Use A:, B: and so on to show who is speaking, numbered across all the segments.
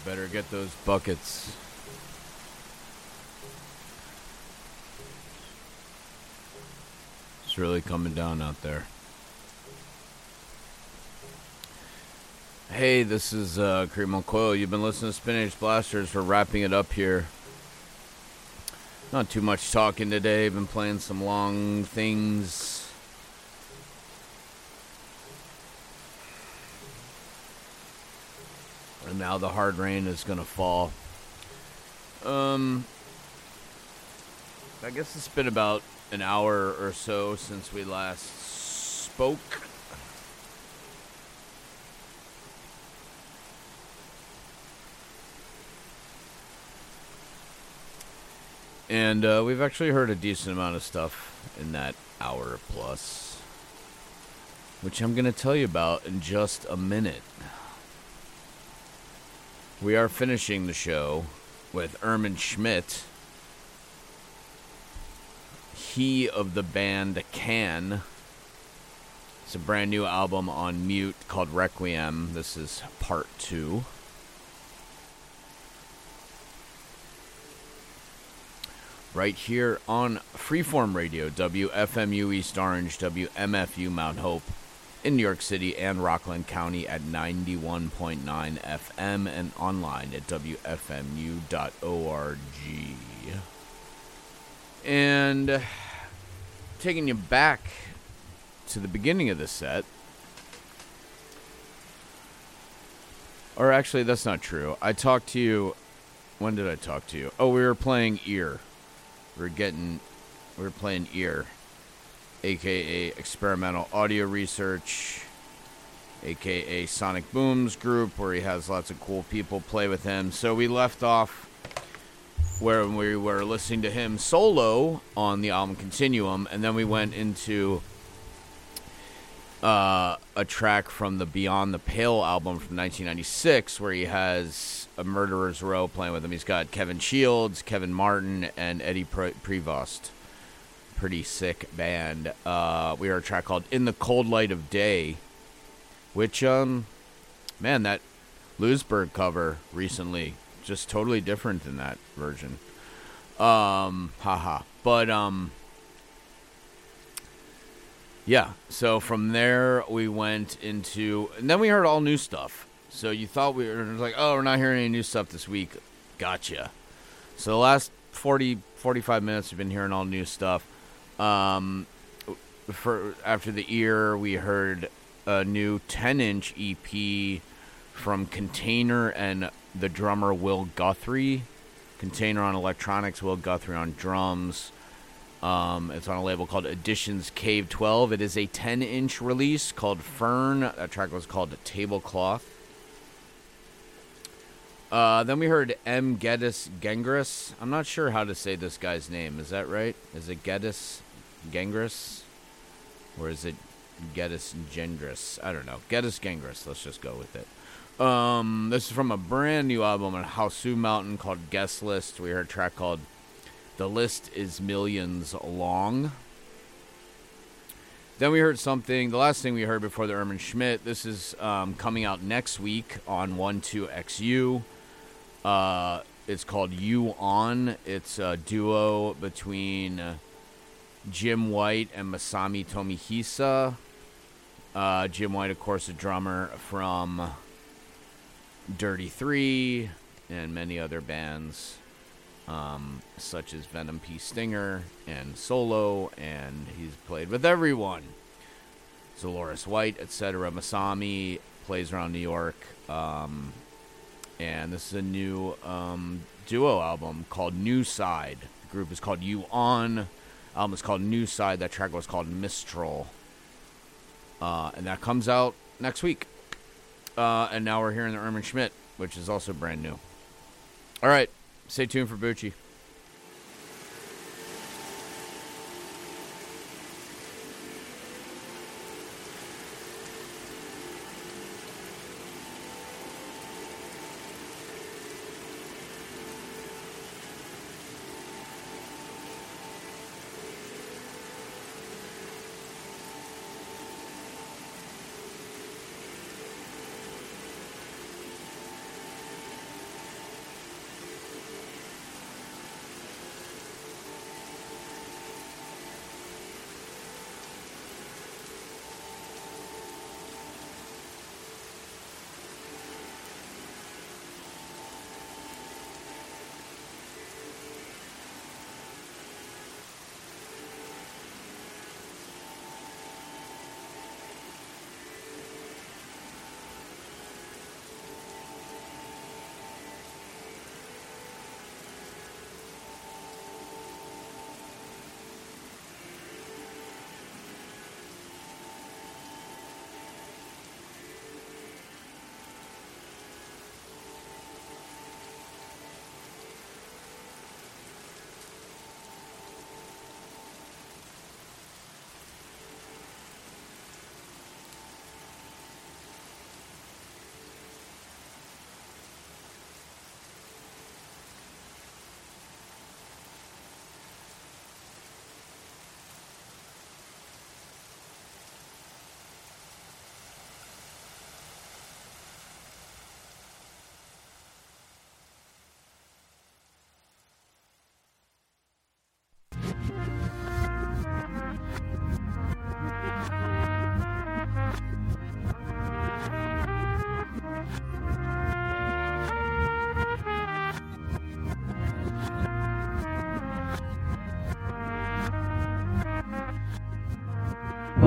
A: Better get those buckets. It's really coming down out there. Hey, this is Cream Coil. You've been listening to Spinach Blasters. We're wrapping it up here. Not too much talking today. Been playing some long things. And now the hard rain is going to fall. I guess it's been about an hour or so since we last spoke. And we've actually heard a decent amount of stuff in that hour plus, which I'm going to tell you about in just a minute. We are finishing the show with Ermin Schmidt. He of the band Can. It's a brand new album on Mute called Requiem. This is part 2. Right here on Freeform Radio, WFMU East Orange, WMFU Mount Hope in New York City and Rockland County at 91.9 FM and online at WFMU.org. And taking you back to the beginning of the set. Or actually, that's not true. I talked to you. When did I talk to you? Oh, we were playing Ear. We were playing Ear, a.k.a. Experimental Audio Research, a.k.a. Sonic Boom's group, where he has lots of cool people play with him. So we left off where we were listening to him solo on the album Continuum, and then we went into a track from the Beyond the Pale album from 1996, where he has a Murderer's Row playing with him. He's got Kevin Shields, Kevin Martin, and Eddie Prevost. Pretty sick band. We heard a track called In the Cold Light of Day, which, man, that Lewisburg cover recently, just totally different than that version. But, yeah, so from there we went into, and then we heard all new stuff. So you thought we were like, oh, we're not hearing any new stuff this week. Gotcha. So the last 45 minutes we've been hearing all new stuff. After the Ear, we heard a new 10-inch EP from Container and the drummer Will Guthrie. Container on electronics, Will Guthrie on drums. It's on a label called Editions Cave 12. It is a 10-inch release called Fern. That track was called Tablecloth. Then we heard M. Geddes Gengris. I'm not sure how to say this guy's name. Is that right? Is it Geddes Gengris? Or is it Geddes Gengris? I don't know. Geddes Gengris. Let's just go with it. This is from a brand new album on Hausu Mountain called Guest List. We heard a track called The List is Millions Long. Then we heard something, the last thing we heard before the Ermin Schmidt. This is coming out next week on 12XU. It's called You On. It's a duo between Jim White and Masami Tomihisa. Jim White, of course, a drummer from Dirty 3 and many other bands. Such as Venom P. Stinger and Solo, and he's played with everyone. Zoloris White, etc. Masami plays around New York, and this is a new duo album called New Side. The group is called You On. The album is called New Side. That track was called Mistral, and that comes out next week. And now we're hearing the Ermin Schmidt, which is also brand new. All right. Stay tuned for Bucci.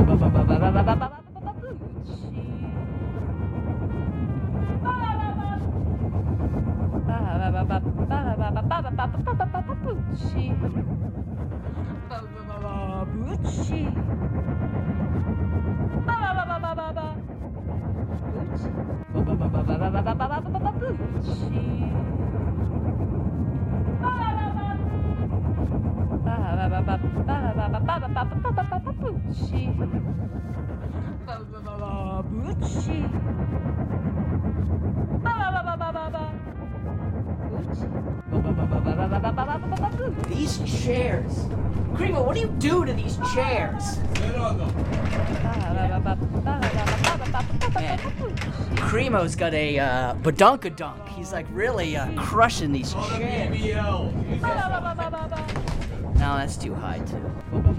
B: These chairs. Cremo, what do you do to these chairs?
C: Sit on them.
B: Man, Cremo's got a badunkadunk. He's like really crushing these chairs.
C: BBL.
B: No, that's too high too.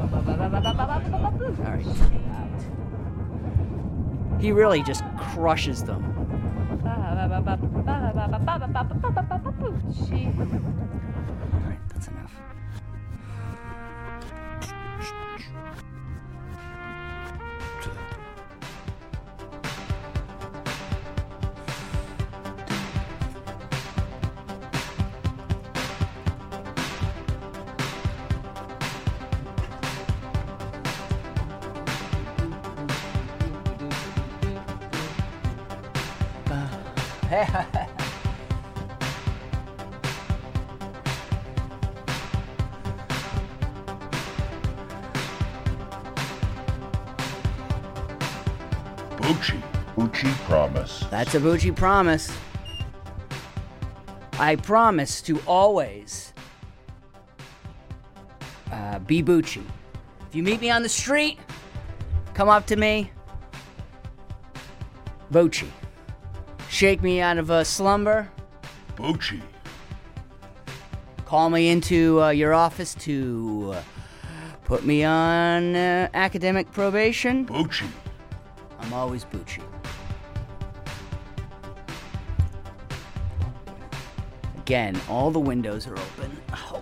B: All right. He really just crushes them. All right, that's enough.
D: Bucci promise.
B: That's a Bucci promise. I promise to always be Bucci. If you meet me on the street, come up to me, Bucci. Shake me out of a slumber.
D: Bucci.
B: Call me into your office to put me on academic probation.
D: Bucci.
B: I'm always Bucci. Again, all the windows are open. Oh.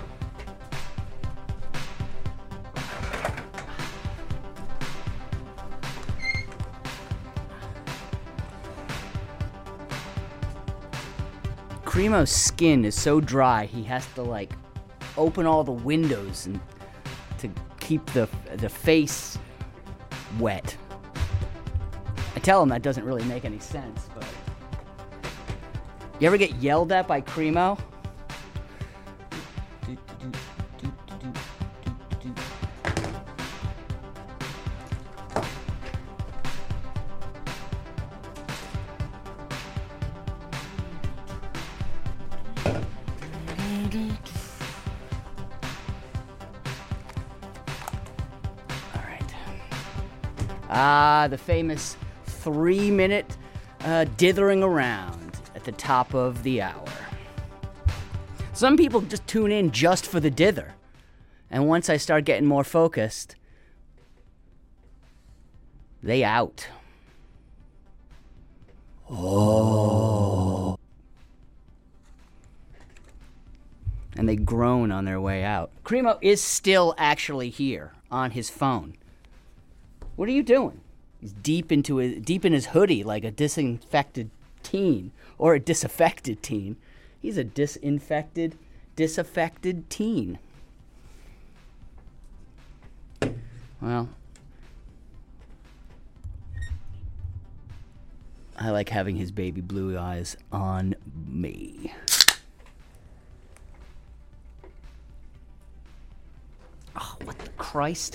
B: Cremo's skin is so dry, he has to like open all the windows and to keep the face wet. I tell him that doesn't really make any sense, but you ever get yelled at by Cremo? The famous 3-minute dithering around at the top of the hour. Some people just tune in just for the dither. And once I start getting more focused, they out. Oh. And they groan on their way out. Cremo is still actually here on his phone. What are you doing? He's deep in his hoodie like a disaffected teen or a disaffected teen. He's a disaffected teen. Well, I like having his baby blue eyes on me. Oh, what the Christ?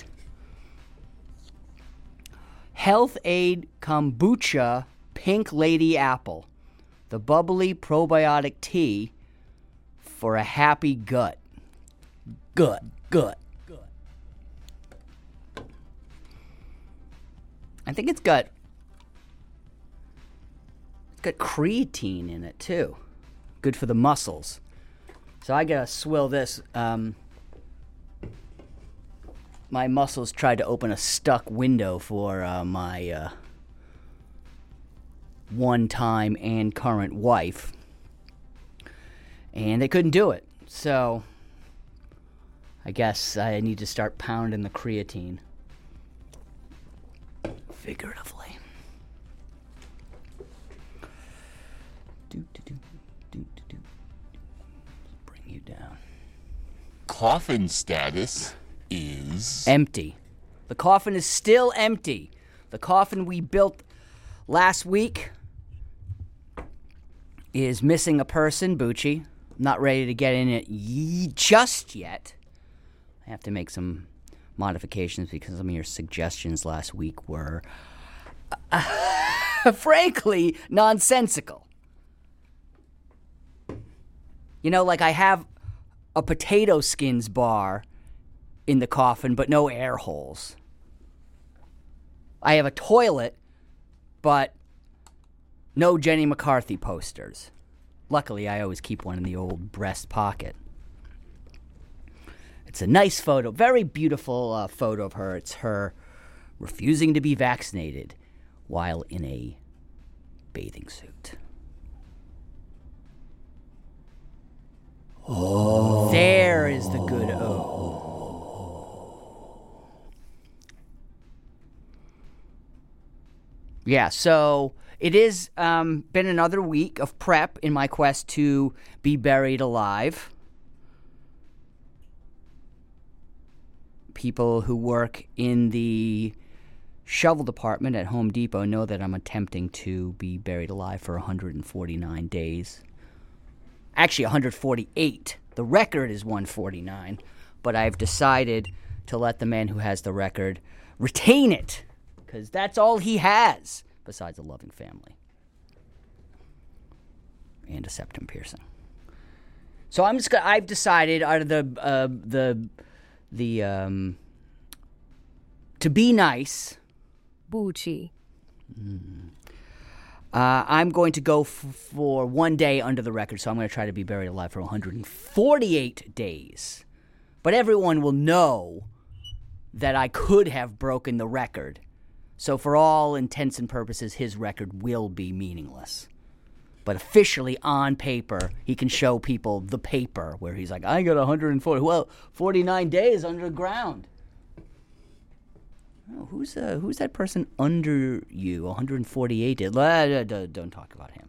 B: Health Aid Kombucha Pink Lady Apple. The bubbly probiotic tea for a happy gut. Gut. I think it's got creatine in it too. Good for the muscles. So I gotta swill this. My muscles tried to open a stuck window for my one-time and current wife, and they couldn't do it. So I guess I need to start pounding the creatine. figuratively. Bring you down.
C: Coffin status is
B: Empty. The coffin is still empty. The coffin we built last week is missing a person, Bucci. I'm not ready to get in it just yet. I have to make some modifications because some of your suggestions last week were, frankly, nonsensical. You know, like I have a potato skins bar in the coffin, but no air holes. I have a toilet, but no Jenny McCarthy posters. Luckily, I always keep one in the old breast pocket. It's a nice photo, very beautiful photo of her. It's her refusing to be vaccinated while in a bathing suit. Oh. There is the good O. Yeah, so it has been another week of prep in my quest to be buried alive. People who work in the shovel department at Home Depot know that I'm attempting to be buried alive for 149 days. Actually, 148. The record is 149, but I've decided to let the man who has the record retain it, because that's all he has, besides a loving family and a septum piercing. So I've decided out of the to be nice,
E: Bucci.
B: I'm going to go for 1 day under the record, so I'm going to try to be buried alive for 148 days. But everyone will know that I could have broken the record. So for all intents and purposes, his record will be meaningless. But officially, on paper, he can show people the paper where he's like, I got 140. Well, 49 days underground. Oh, who's that person under you? 148. Don't talk about him.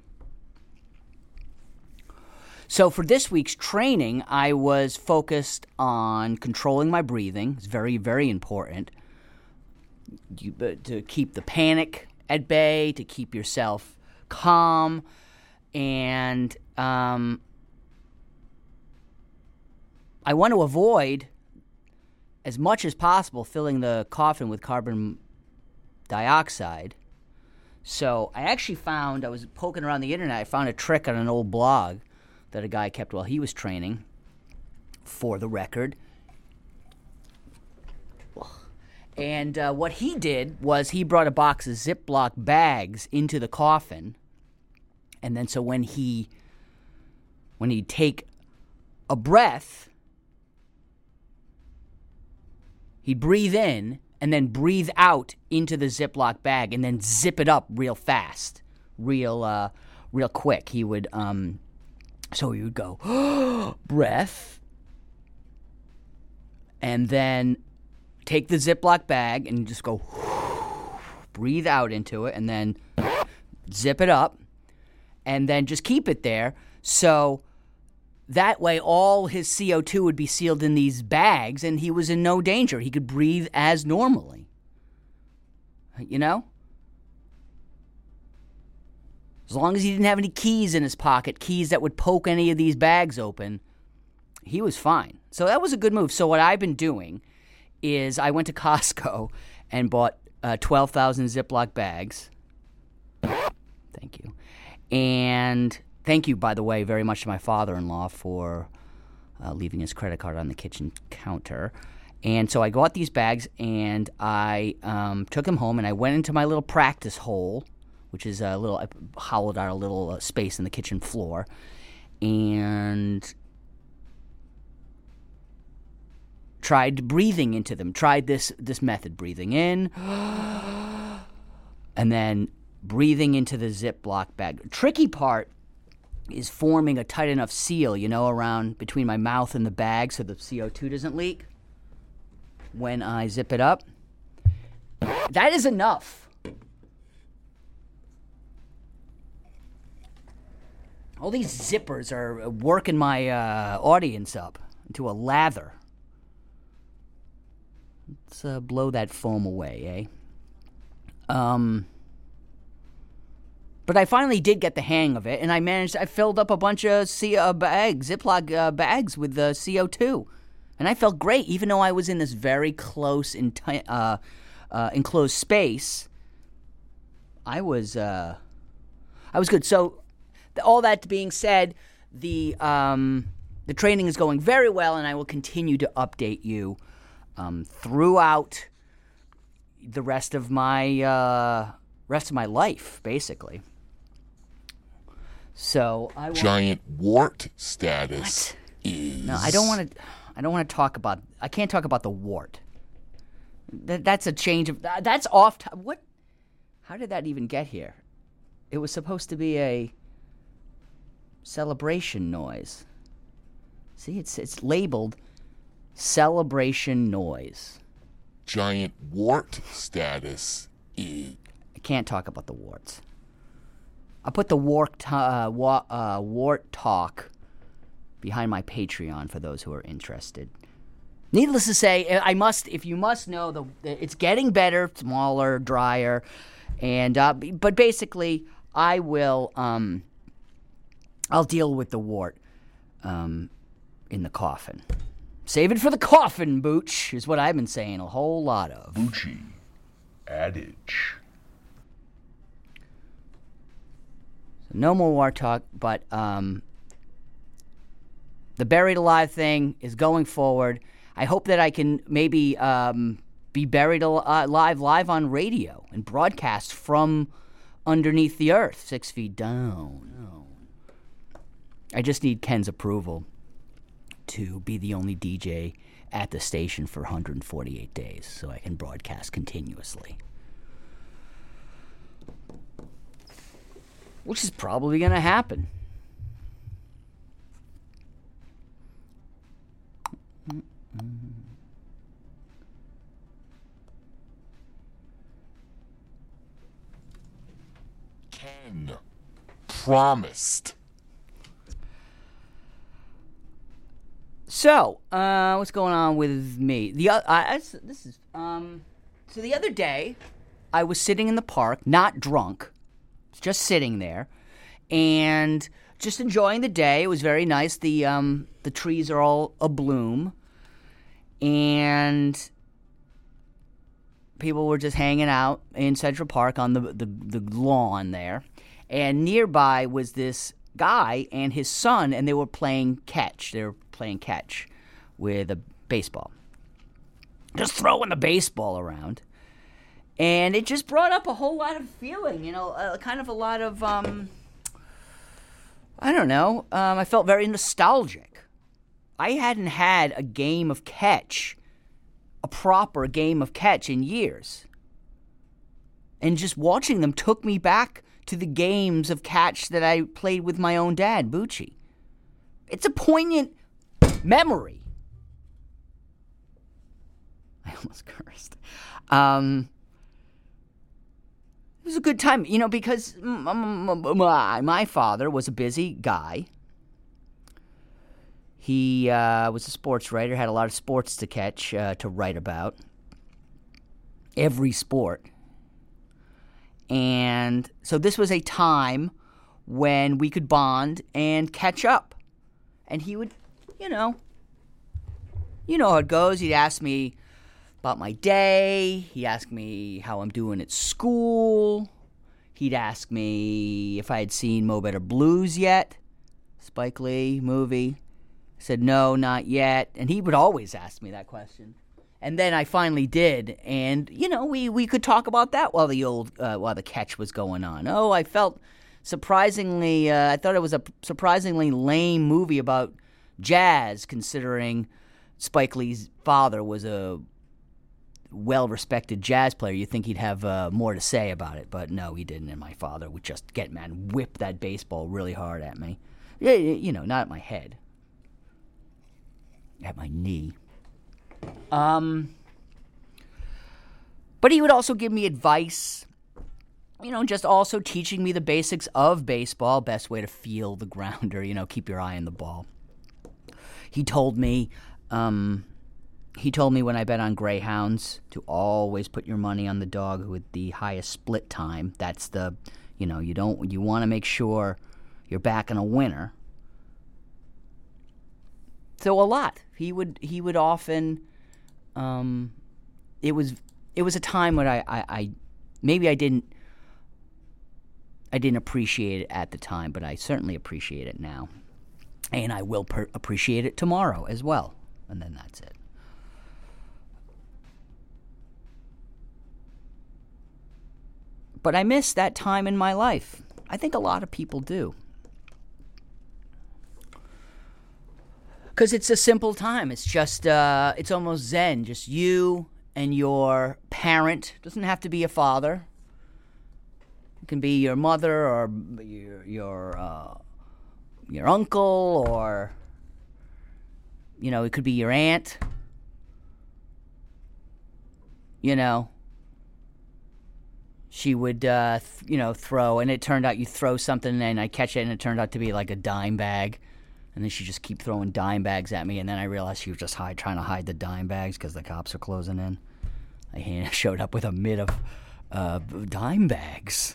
B: So for this week's training, I was focused on controlling my breathing. It's very, very important. To keep the panic at bay, to keep yourself calm, and I want to avoid, as much as possible, filling the coffin with carbon dioxide. So I actually I was poking around the internet, I found a trick on an old blog that a guy kept while he was training for the record. And what he did was he brought a box of Ziploc bags into the coffin. And then so when he'd take a breath, he'd breathe in and then breathe out into the Ziploc bag and then zip it up real fast, real quick. He would, so he would go, breath, and then take the Ziploc bag and just go, breathe out into it, and then zip it up, and then just keep it there. So that way all his CO2 would be sealed in these bags, and he was in no danger. He could breathe as normally. You know? As long as he didn't have any keys in his pocket, keys that would poke any of these bags open, he was fine. So that was a good move. So what I've been doing is I went to Costco and bought 12,000 Ziploc bags. Thank you. And thank you, by the way, very much to my father-in-law for leaving his credit card on the kitchen counter. And so I got these bags, and I took them home, and I went into my little practice hole, which is I hollowed out a little space in the kitchen floor, and tried breathing into them. Tried this method, breathing in, and then breathing into the Ziploc bag. Tricky part is forming a tight enough seal, around between my mouth and the bag so the CO2 doesn't leak when I zip it up. That is enough. All these zippers are working my audience up into a lather. Let's blow that foam away, eh? But I finally did get the hang of it, and I filled up a bunch of Ziploc bags with CO2. And I felt great, even though I was in this very close, enclosed space. I was good. So, all that being said, the training is going very well, and I will continue to update you throughout the rest of my life, basically. So I
C: Giant wart status is.
B: No, I don't want to talk about. I can't talk about the wart. That's a change of. That's off. What? How did that even get here? It was supposed to be a celebration noise. See, it's labeled celebration noise.
C: Giant wart status is.
B: I can't talk about the warts. I'll put the wart talk behind my Patreon for those who are interested. Needless to say, if you must know, it's getting better, smaller, drier, and but basically, I will. I'll deal with the wart in the coffin. Save it for the coffin, Booch, is what I've been saying a whole lot of.
D: Bucci. Adage.
B: No more war talk, but the buried alive thing is going forward. I hope that I can maybe be buried alive live on radio and broadcast from underneath the earth, 6 feet down. I just need Ken's approval to be the only DJ at the station for 148 days so I can broadcast continuously. Which is probably going to happen.
C: Ken promised.
B: So, what's going on with me? So the other day, I was sitting in the park, not drunk, just sitting there, and just enjoying the day. It was very nice. The trees are all abloom, and people were just hanging out in Central Park on the lawn there. And nearby was this guy and his son, and they were playing catch. They were playing catch with a baseball. Just throwing the baseball around. And it just brought up a whole lot of feeling, kind of a lot of, I don't know. I felt very nostalgic. I hadn't had a game of catch, a proper game of catch in years. And just watching them took me back to the games of catch that I played with my own dad, Bucci. It's a poignant memory. I almost cursed. It was a good time, because my father was a busy guy. He was a sports writer, had a lot of sports to catch, to write about. Every sport. And so this was a time when we could bond and catch up. And he would, you know how it goes. He'd ask me about my day. He'd ask me how I'm doing at school. He'd ask me if I had seen Mo Better Blues yet. Spike Lee movie. I said, no, not yet. And he would always ask me that question. And then I finally did. And, we could talk about that while the catch was going on. Oh, I felt surprisingly, I thought it was a surprisingly lame movie about jazz, considering Spike Lee's father was a well-respected jazz player. You'd think he'd have more to say about it, but no, he didn't. And my father would just whip that baseball really hard at me. Not at my head, at my knee. But he would also give me advice just also teaching me the basics of baseball, best way to feel the grounder, keep your eye on the ball. He told me when I bet on greyhounds to always put your money on the dog with the highest split time. That's you want to make sure you're backing a winner. So a lot. He would often it was a time when I maybe I didn't appreciate it at the time, but I certainly appreciate it now. And I will appreciate it tomorrow as well. And then that's it. But I miss that time in my life. I think a lot of people do. Because it's a simple time. It's just, it's almost zen. Just you and your parent. Doesn't have to be a father. It can be your mother or your uncle, or, it could be your aunt. She would, throw, and it turned out you throw something, and I catch it, and it turned out to be like a dime bag. And then she just keep throwing dime bags at me, and then I realized she was just trying to hide the dime bags because the cops are closing in. I showed up with a mid of dime bags.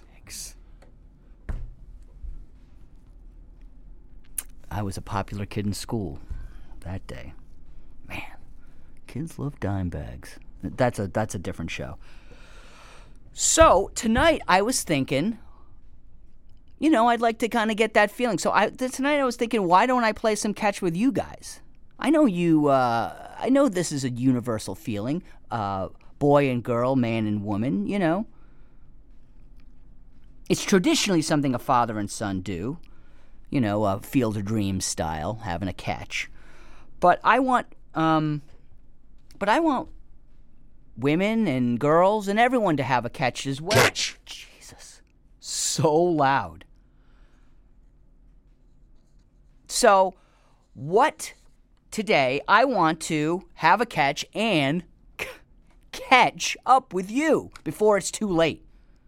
B: I was a popular kid in school that day. Man, kids love dime bags. That's a different show. So tonight I was thinking, I'd like to kind of get that feeling. So tonight I was thinking, why don't I play some catch with you guys? I know I know this is a universal feeling, boy and girl, man and woman. It's traditionally something a father and son do. A Field of Dreams style, having a catch. But I want women and girls and everyone to have a catch as well.
C: Catch.
B: Jesus. So loud. So, today, I want to have a catch and catch up with you before it's too late.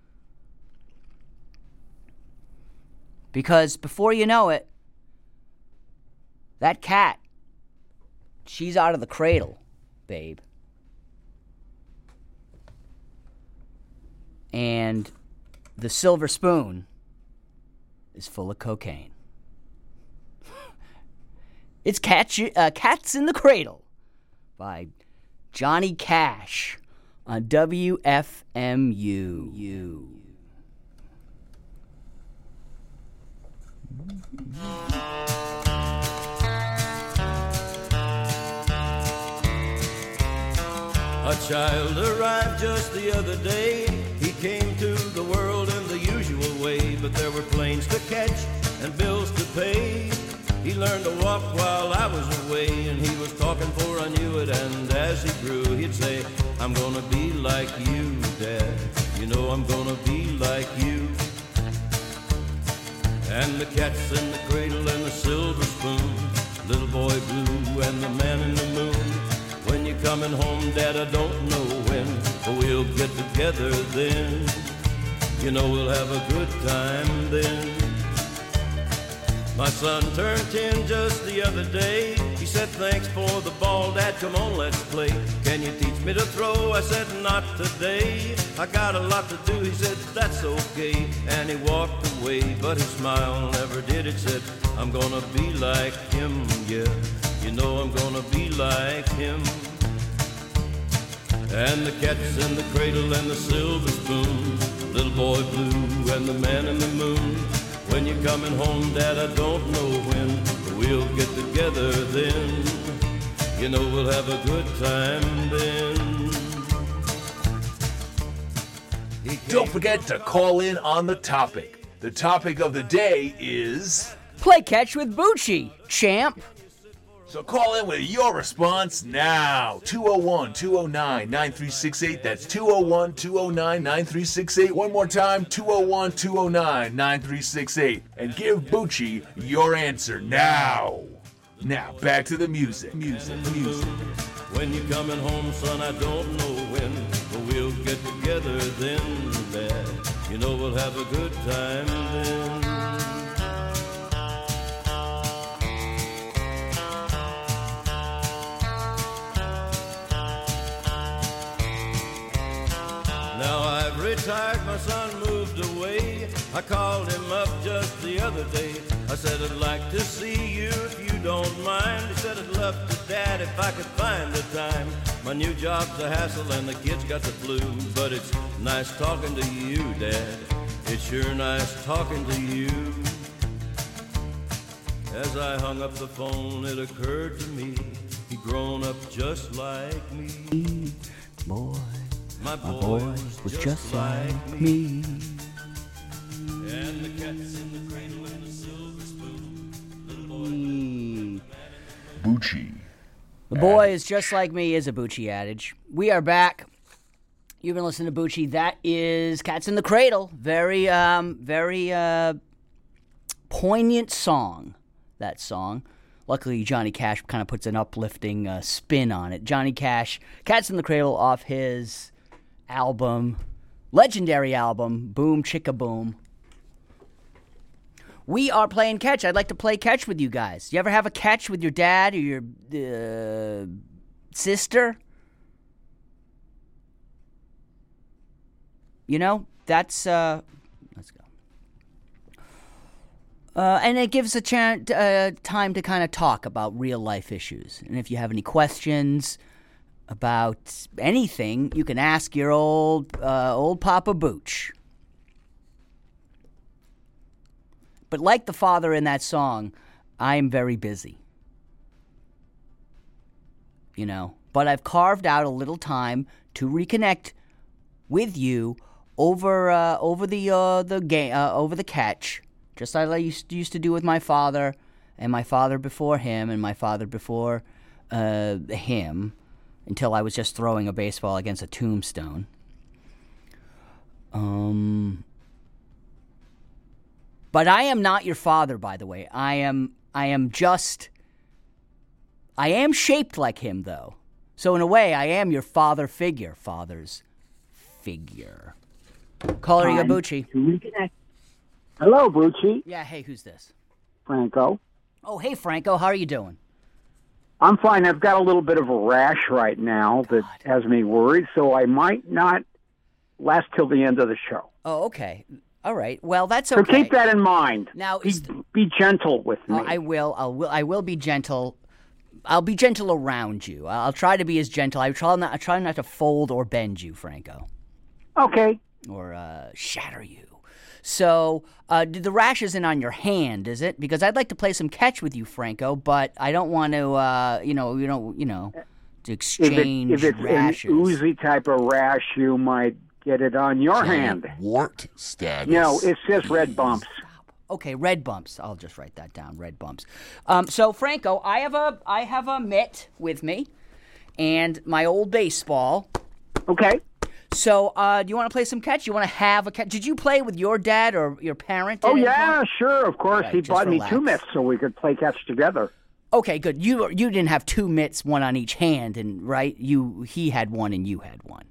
B: Because before you know it, that cat, she's out of the cradle, babe. And the silver spoon is full of cocaine. It's Cats in the Cradle by Johnny Cash on WFMU.
E: A child arrived just the other day. He came to the world in the usual way, but there were planes to catch and bills to pay. He learned to walk while I was away, and he was talking for I knew it, and as he grew he'd say, I'm gonna be like you, Dad, I'm gonna be like you. And the cat's in the cradle and the silver spoon, little boy blue and the man in the moon. When you're coming home, Dad, I don't know when, but we'll get together then. We'll have a good time then. My son turned 10 just the other day. He said, thanks for the ball, Dad, come on, let's play. Can you teach me to throw? I said, not today. I got a lot to do. He said, that's okay. And he walked away, but his smile never did. It said, I'm gonna be like him, yeah. I'm gonna be like him. And the cat's in the cradle and the silver spoon, little boy blue and the man in the moon. When you're coming home, Dad, I don't know when, but we'll get together then. We'll have a good time then.
F: Don't forget to call in on the topic. The topic of the day is...
B: Play catch with Bucci, champ.
F: So call in with your response now. 201-209-9368. That's 201-209-9368. One more time, 201-209-9368. And give Bucci your answer now. Now, back to the music.
E: When you're coming home, son, I don't know when, but we'll get together then, Dad. You know we'll have a good time then. Now I've retired, my son moved away. I called him up just the other day. I said, I'd like to see you if you don't mind. He said, I'd love to, Dad, if I could find the time. My new job's a hassle and the kids got the flu. But it's nice talking to you, Dad. It's sure nice talking to you. As I hung up the phone, it occurred to me he'd grown up just like me.
B: Boy,
E: My
B: boy was just like me.
E: And the cat's in the cradle and the silver spoon. Little boy.
D: Bucci.
B: The boy is just like me is a Bucci adage. We are back. You've been listening to Bucci. That is Cats in the Cradle. Very poignant song, that song. Luckily, Johnny Cash kind of puts an uplifting spin on it. Johnny Cash, Cats in the Cradle, off his album, legendary album, Boom Chicka Boom. We are playing catch. I'd like to play catch with you guys. You ever have a catch with your dad or your sister? You know, that's, let's go. And it gives a chance, time to kind of talk about real life issues. And if you have any questions about anything, you can ask your old Papa Booch. But like the father in that song, I am very busy. You know, but I've carved out a little time to reconnect with you over the catch, just like I used to do with my father, and my father before him, and my father before him, until I was just throwing a baseball against a tombstone. But I am not your father, by the way. I am shaped like him, though. So in a way, I am your father's figure. Caller, you got Bucci.
G: Hello, Bucci.
B: Yeah, hey, who's this?
G: Franco.
B: Oh, hey, Franco, how are you doing?
G: I'm fine. I've got a little bit of a rash right now that has me worried, so I might not last till the end of the show.
B: Oh, okay. All right. Well, that's okay.
G: So keep that in mind.
B: Now,
G: be gentle with me.
B: I will be gentle. I'll be gentle around you. I'll try to be as gentle. I try not to fold or bend you, Franco.
G: Okay.
B: Or shatter you. So, the rash isn't on your hand, is it? Because I'd like to play some catch with you, Franco, but I don't want to, to exchange
G: if it's
B: rashes.
G: an oozy type of rash, you might get it on your hand.
C: Wart status.
G: No, it's just red bumps.
B: Okay, red bumps. I'll just write that down. Red bumps. So Franco, I have a mitt with me, and my old baseball.
G: Okay.
B: So, do you want to play some catch? You want to have a catch? Did you play with your dad or your parent?
G: Oh yeah, sure. Of course,
B: right,
G: he bought
B: relax.
G: me 2 mitts so we could play catch together.
B: Okay, good. You didn't have 2 mitts, one on each hand, and right? He had one and you had one.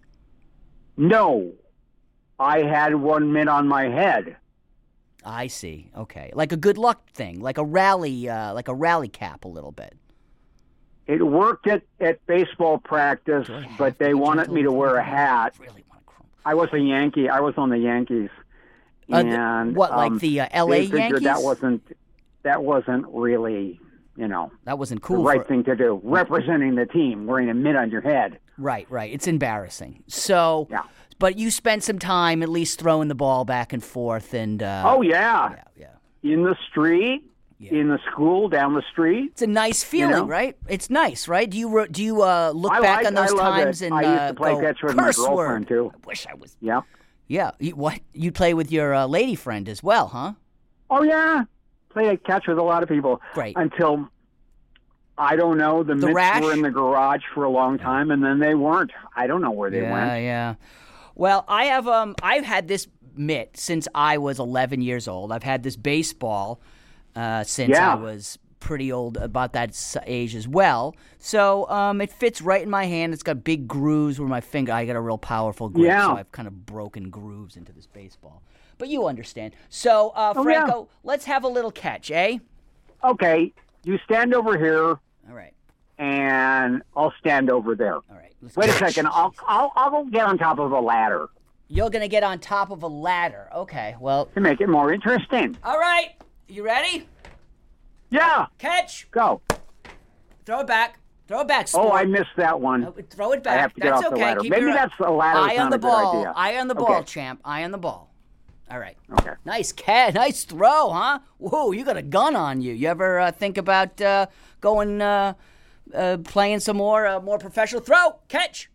G: No, I had 1 mitt on my head.
B: I see. Okay, like a good luck thing, like a rally cap, a little bit.
G: It worked at baseball practice, but they wanted me to wear a hat.
B: Really want to
G: I was a Yankee. I was on the Yankees. And
B: like the L.A.
G: they figured
B: Yankees?
G: That wasn't really,
B: that wasn't cool.
G: The right thing to do. Representing the team, wearing a mitt on your head.
B: Right. It's embarrassing. So,
G: yeah.
B: But you spent some time at least throwing the ball back and forth, and
G: oh yeah, in the street. Yeah. In the school, down the street.
B: It's a nice feeling, right? It's nice, right? Do you look back on those times and
G: I used to play catch with my girlfriend too.
B: I wish I was.
G: Yeah.
B: Yeah. You play with your lady friend as well, huh?
G: Oh yeah, play catch with a lot of people.
B: Great.
G: Until I don't know, the mitts
B: rash?
G: were in the garage for a long time, and then they weren't. I don't know where they went.
B: Yeah. Well, I've had this mitt since I was 11 years old. I've had this baseball. Since I was pretty old, about that age as well. So it fits right in my hand. It's got big grooves where my finger. I got a real powerful grip, so I've kind of broken grooves into this baseball. But you understand. So Franco, let's have a little catch, eh?
G: Okay, you stand over here.
B: All right.
G: And I'll stand over there.
B: All right.
G: Wait a second. I'll go get on top of a ladder.
B: You're gonna get on top of a ladder. Okay. Well,
G: to make it more interesting.
B: All right. You ready?
G: Yeah.
B: Catch.
G: Go.
B: Throw it back. Throw it back. Sport.
G: Oh, I missed that one.
B: Throw it back.
G: I have to get
B: that's
G: off
B: okay.
G: the ladder.
B: Keep
G: Maybe that's a ladder.
B: Eye on the ball.
G: Idea.
B: Eye on the ball, champ. Eye on the ball. All right.
G: Okay.
B: Nice nice throw, huh? Whoa, you got a gun on you. You ever think about going playing some more professional? Throw, catch.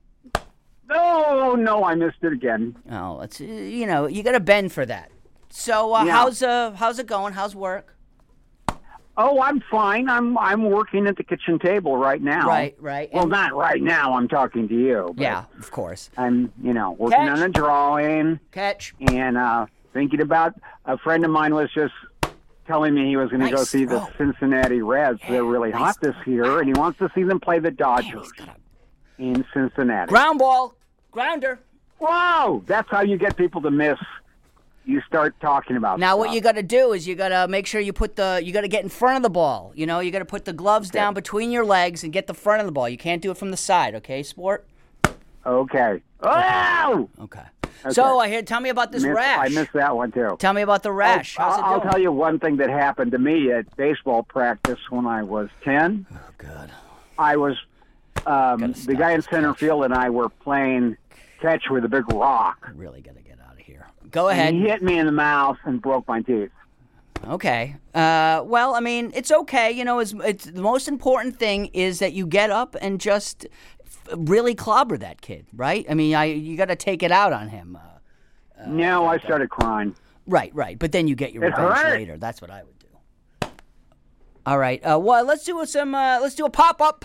G: No, I missed it again.
B: Oh, it's you got to bend for that. So how's it going? How's work?
G: Oh, I'm fine. I'm working at the kitchen table right now.
B: Right.
G: Well, not right now. I'm talking to you. But
B: yeah, of course.
G: I'm working on a drawing.
B: Catch.
G: And thinking about a friend of mine was just telling me he was going to go see the Cincinnati Reds. They're really hot this year, and he wants to see them play the Dodgers in Cincinnati.
B: Ground ball. Grounder.
G: Whoa! That's how you get people to miss. You start talking about
B: now.
G: Stuff.
B: What you got to do is you got to make sure you got to get in front of the ball. You got to put the gloves down between your legs and get the front of the ball. You can't do it from the side, okay, sport?
G: Okay. Oh!
B: Okay. So tell me about this rash.
G: I missed that one too.
B: Tell me about the rash.
G: I'll tell you one thing that happened to me at baseball practice when I was 10.
B: Oh God.
G: I was the guy in center field and I were playing catch with a big rock.
B: I really got to get out of here. Go ahead.
G: And he hit me in the mouth and broke my teeth.
B: Okay. Well, I mean, it's okay. It's the most important thing is that you get up and just really clobber that kid, right? I mean, you got to take it out on him.
G: No, I started crying.
B: Right. But then you get your revenge later. That's what I would do. All right. Well, let's do a pop up.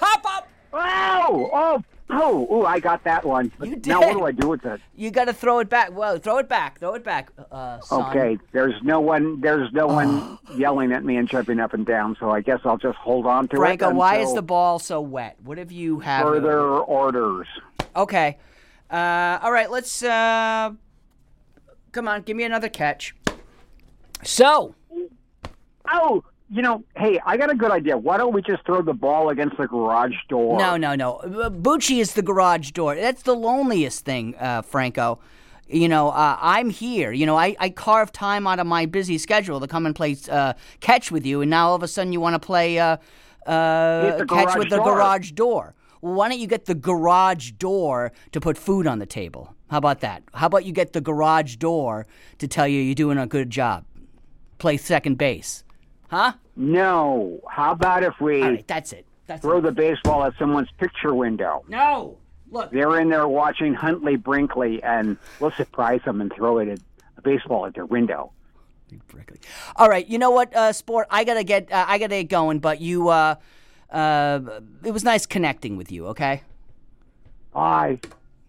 G: Oh, I got that one.
B: You did.
G: Now what do I do with it?
B: You got to throw it back. Well, throw it back, son.
G: Okay, there's no one yelling at me and jumping up and down, so I guess I'll just hold on to
B: Franco,
G: it. Franco,
B: why is the ball so wet? What have you have?
G: Further orders.
B: Okay. All right, let's come on, give me another catch. So.
G: Oh, hey, I got a good idea. Why don't we just throw the ball against the garage door?
B: No. Bucci is the garage door. That's the loneliest thing, Franco. I'm here. I carve time out of my busy schedule to come and play catch with you, and now all of a sudden you want to play catch with the garage door. Well, why don't you get the garage door to put food on the table? How about that? How about you get the garage door to tell you you're doing a good job? Play second base. Huh?
G: No. How about if we
B: all right, that's it.
G: throw the baseball at someone's picture window?
B: No. Look.
G: They're in there watching Huntley Brinkley, and we'll surprise them and throw a baseball at their window.
B: All right. You know what, Sport? I gotta get going. But you, it was nice connecting with you. Okay.
G: Bye.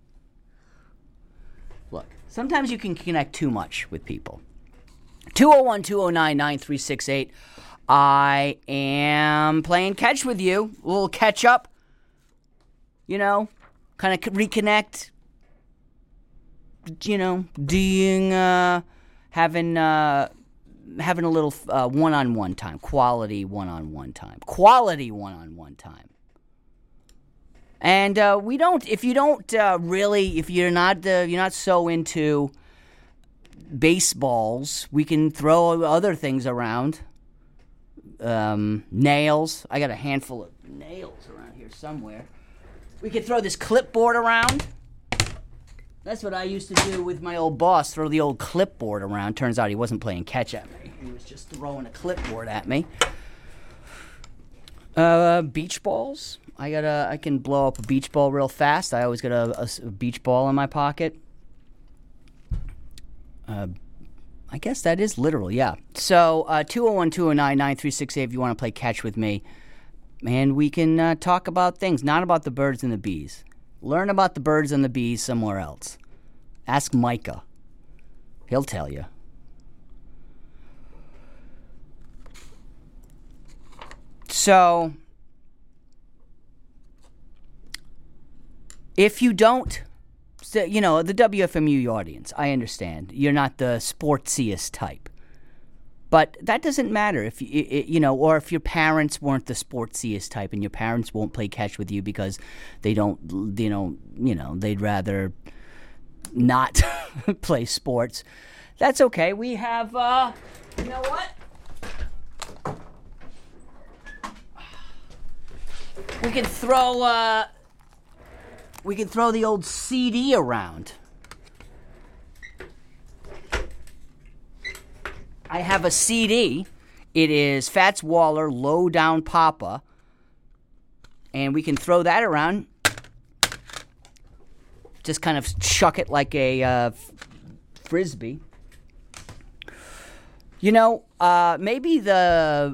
B: Look, sometimes you can connect too much with people. 201-209-9368. I am playing catch with you. We'll catch up. Kind of reconnect. Having a little one-on-one time, quality one-on-one time. And if you're not so into baseballs, we can throw other things around. Nails. I got a handful of nails around here somewhere. We could throw this clipboard around. That's what I used to do with my old boss, throw the old clipboard around. Turns out he wasn't playing catch at me. He was just throwing a clipboard at me. Beach balls. I can blow up a beach ball real fast. I always got a beach ball in my pocket. I guess that is literal, yeah. So 201-209-9368 if you want to play catch with me. And we can talk about things, not about the birds and the bees. Learn about the birds and the bees somewhere else. Ask Micah. He'll tell you. So, if you don't, the WFMU audience, I understand. You're not the sportsiest type. But that doesn't matter if or if your parents weren't the sportsiest type and your parents won't play catch with you because they don't, they'd rather not play sports. That's okay. We have, you know what? We can throw the old CD around. I have a CD. It is Fats Waller, Low Down Papa. And we can throw that around. Just kind of chuck it like a frisbee. Maybe there's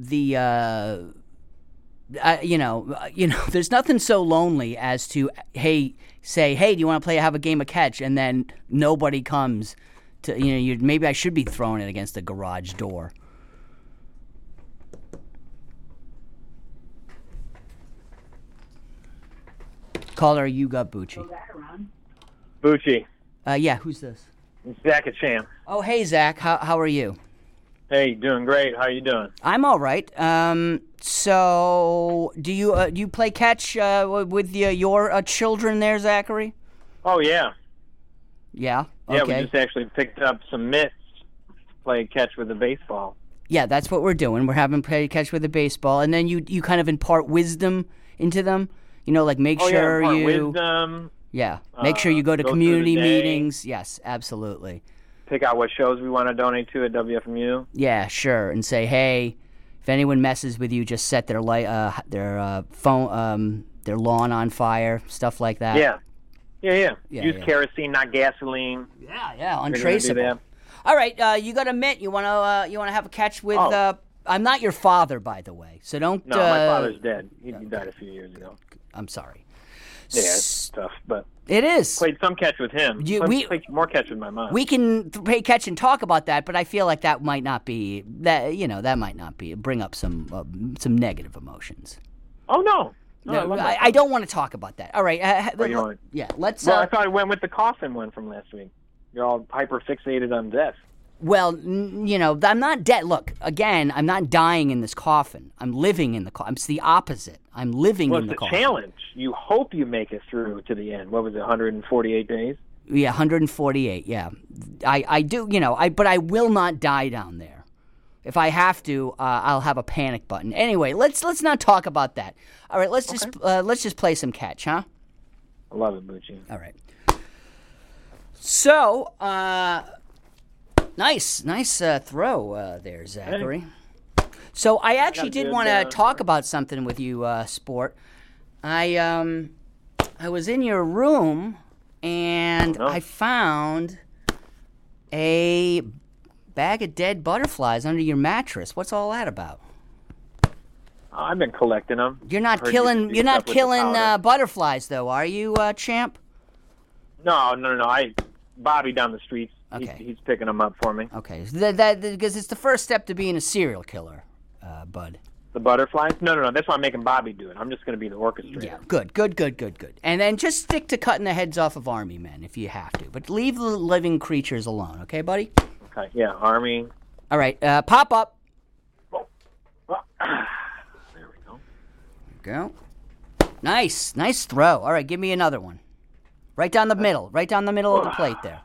B: nothing so lonely as to, say, do you want to have a game of catch? And then nobody comes. Maybe I should be throwing it against the garage door. Caller, you got Bucci.
H: Bucci.
B: Yeah, who's this?
H: It's Zach at Champ.
B: Oh, hey, Zach. How are you?
H: Hey, doing great. How you doing?
B: I'm all right. So, do you play catch with your children there, Zachary?
H: Oh, yeah.
B: Yeah?
H: Yeah,
B: okay.
H: we just actually picked up some mitts, play catch with a baseball.
B: Yeah, that's what we're doing. We're having play catch with a baseball, and then you kind of impart wisdom into them. Make sure
H: impart
B: you
H: wisdom.
B: Yeah, make sure you go to community meetings. Yes, absolutely.
H: Pick out what shows we want to donate to at WFMU.
B: Yeah, sure, and say, hey, if anyone messes with you, just set their phone, their lawn on fire, stuff like that.
H: Yeah. Use kerosene, not gasoline.
B: Yeah, untraceable. All right, you got a mitt. You want to have a catch with? I'm not your father, by the way, so don't.
H: No, my father's dead. He died a few years ago.
B: I'm sorry.
H: Yeah, it's tough, but
B: it is.
H: Played some catch with him. We played more catch with my mom.
B: We can play catch and talk about that, but I feel like that might not be that might not be bring up some negative emotions.
H: Oh no.
B: No, I don't want to talk about that. All right. Let's.
H: Well, I thought it went with the coffin one from last week. You're all hyper fixated on death.
B: Well, I'm not dead. Look, again, I'm not dying in this coffin. I'm living in the coffin. It's the opposite. I'm living in the coffin.
H: Well, it's a challenge. You hope you make it through to the end. What was it, 148 days?
B: Yeah, 148, yeah. I do, but I will not die down there. If I have to, I'll have a panic button. Anyway, let's not talk about that. All right, let's just play some catch, huh?
H: I love it, Bucci.
B: All right. So, nice throw there, Zachary. Hey. So I actually did want to talk about something with you, Sport. I was in your room and I found a bag of dead butterflies under your mattress. What's all that about?
H: I've been collecting them.
B: You're not killing butterflies, though, are you, Champ?
H: No. Bobby down the streets. Okay. He's picking them up for me.
B: Okay, because it's the first step to being a serial killer, Bud.
H: The butterflies? No. That's why I'm making Bobby do it. I'm just going to be the orchestrator.
B: Yeah, good. And then just stick to cutting the heads off of Army men if you have to. But leave the living creatures alone, okay, buddy?
H: Okay, yeah, Army.
B: All right, pop up.
H: Oh. There we go.
B: Go. Nice throw. All right, give me another one. Right down the middle of the plate there.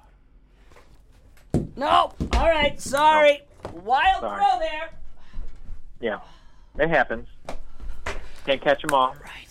B: No. All right, sorry. Wild throw there.
H: Yeah, it happens. Can't catch them all.
B: Right.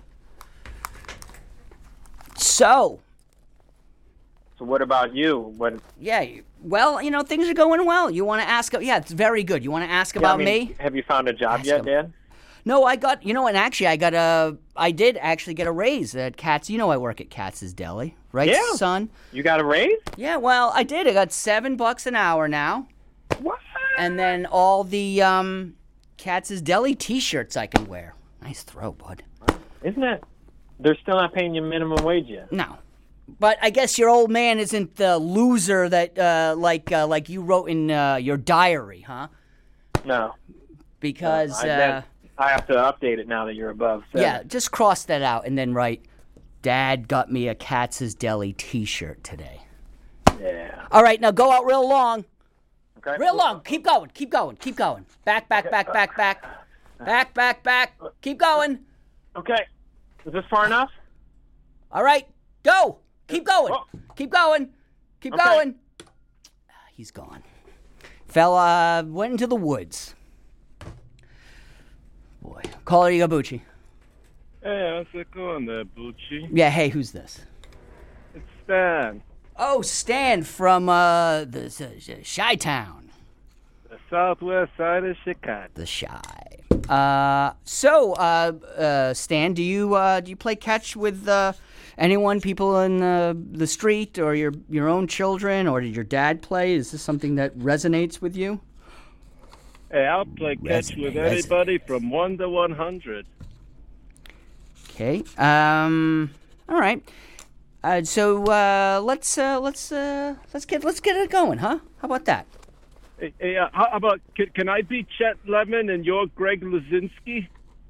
B: So
H: what about you?
B: Yeah, well, things are going well. You want to ask? Yeah, it's very good. You want to ask about me?
H: Have you found a job yet, Dad?
B: No, I got, and actually I did actually get a raise at Katz. I work at Katz's Deli, right, son?
H: You got a raise?
B: Yeah, well, I did. I got $7 an hour now.
H: What?
B: And then all the Katz's Deli T-shirts I can wear. Nice throw, bud.
H: Isn't it? They're still not paying you minimum wage yet.
B: No. But I guess your old man isn't the loser that, like you wrote in your diary, huh?
H: No.
B: Because
H: I have to update it now that you're above 7.
B: Yeah, just cross that out and then write, Dad got me a Katz's Deli t-shirt today.
H: Yeah.
B: All right, now go out real long.
H: Okay.
B: Real long. Keep going. Keep going. Keep going. Back. Back. Keep going.
H: Okay. Is this far enough?
B: All right. Go. Keep going.
H: Oh.
B: Keep going. Keep
H: Okay.
B: going. He's gone. Fella went into the woods. Boy. Caller Yabuchi.
I: Hey, how's it going there, Bucci?
B: Yeah, hey, who's this?
I: It's Stan.
B: Oh, Stan from the Chi-Town.
I: The southwest side of Chicago.
B: The Chi. Stan, do you play catch with anyone, people in the street, or your own children, or did your dad play? Is this something that resonates with you?
I: Hey, I'll play catch with anybody from 1 to 100.
B: Okay. All right. Let's get it going, huh? How about that?
I: Hey, how about can I be Chet Lemon and you're Greg Luzinski?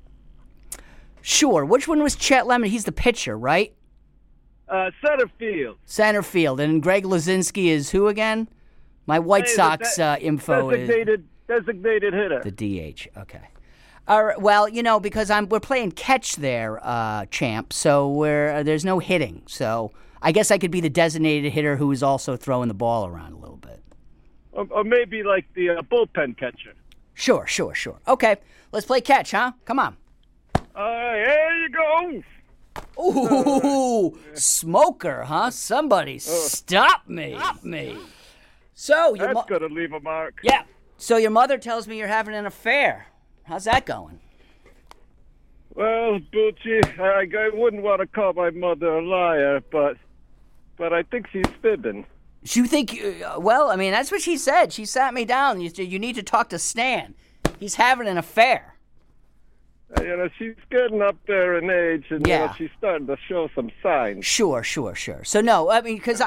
B: Sure. Which one was Chet Lemon? He's the pitcher, right?
I: Center field.
B: Center field. And Greg Luzinski is who again? My White Sox info
I: designated hitter.
B: The DH. Okay. All right, well, because we're playing catch there, champ. So there's no hitting. So I guess I could be the designated hitter who is also throwing the ball around a little bit.
I: Or maybe like the bullpen catcher.
B: Sure. Okay, let's play catch, huh? Come on.
I: Here you go.
B: Ooh, smoker, huh? Somebody stop me. So
I: that's gonna leave a mark.
B: Yeah. So your mother tells me you're having an affair. How's that going?
I: Well, Bucci, I wouldn't want to call my mother a liar, but I think she's fibbing.
B: You think? Well, I mean, that's what she said. She sat me down. You need to talk to Stan. He's having an affair.
I: She's getting up there in age, and she's starting to show some signs.
B: Sure. So no, I mean, because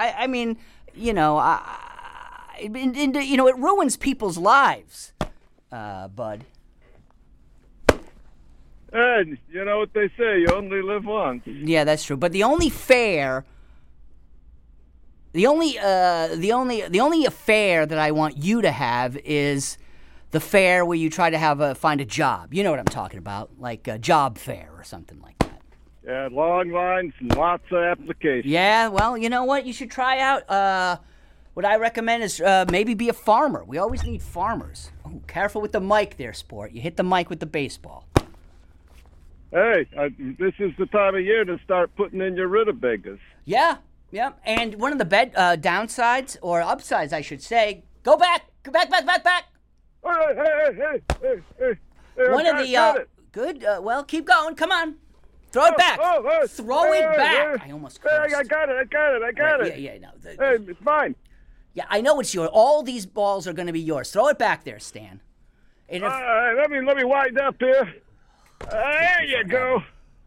B: it ruins people's lives, bud.
I: And you know what they say, you only live once.
B: Yeah, that's true. But the only affair that I want you to have is the fair where you try to find a job. You know what I'm talking about, like a job fair or something like that.
I: Yeah, long lines and lots of applications.
B: Yeah, well, you know what? You should try out. What I recommend is maybe be a farmer. We always need farmers. Oh, careful with the mic there, sport. You hit the mic with the baseball.
I: Hey, this is the time of year to start putting in your rutabagas.
B: Yeah. And one of the downsides, or upsides, I should say, go back.
I: Hey.
B: One of the good. Well, keep going. Come on, throw it back. Throw it back. I almost cursed.
I: I got it.
B: Yeah. No.
I: Hey, it's mine.
B: Yeah, I know it's yours. All these balls are going to be yours. Throw it back there, Stan.
I: Let me wind up here. There you go.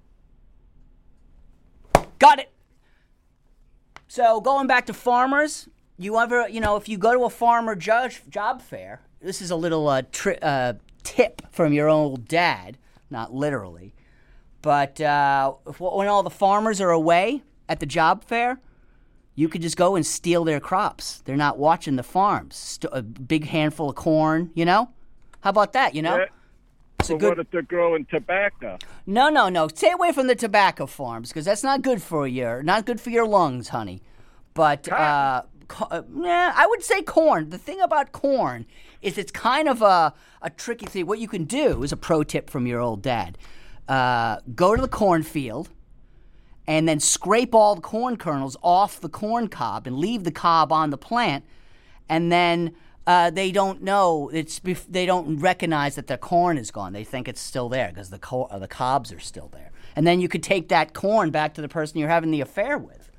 B: Got it. So going back to farmers, if you go to a farmer job fair, this is a little tip from your old dad, not literally, but when all the farmers are away at the job fair, you could just go and steal their crops. They're not watching the farms. A big handful of corn, How about that,
I: Yeah. So what if they're growing tobacco?
B: No. Stay away from the tobacco farms because that's not good for your lungs, honey. But I would say corn. The thing about corn is it's kind of a tricky thing. What you can do is a pro tip from your old dad. Go to the cornfield and then scrape all the corn kernels off the corn cob and leave the cob on the plant, and then they don't know they don't recognize that the corn is gone. They think it's still there because the cobs are still there. And then you could take that corn back to the person you're having the affair with.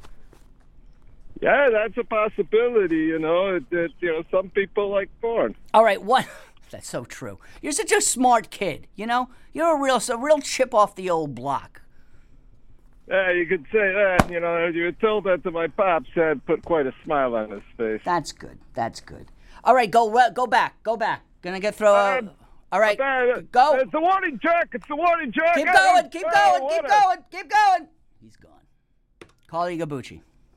I: Yeah, that's a possibility. Some people like corn.
B: All right, what? That's so true. You're such a smart kid. You're a real chip off the old block.
I: Yeah, you could say that. You would tell that to my pops. Had put quite a smile on his face.
B: That's good. All right, go back. Gonna get throw. All All right, go.
I: It's the warning track. It's the warning track.
B: Keep going. Keep going. He's gone. Call Igabuchi.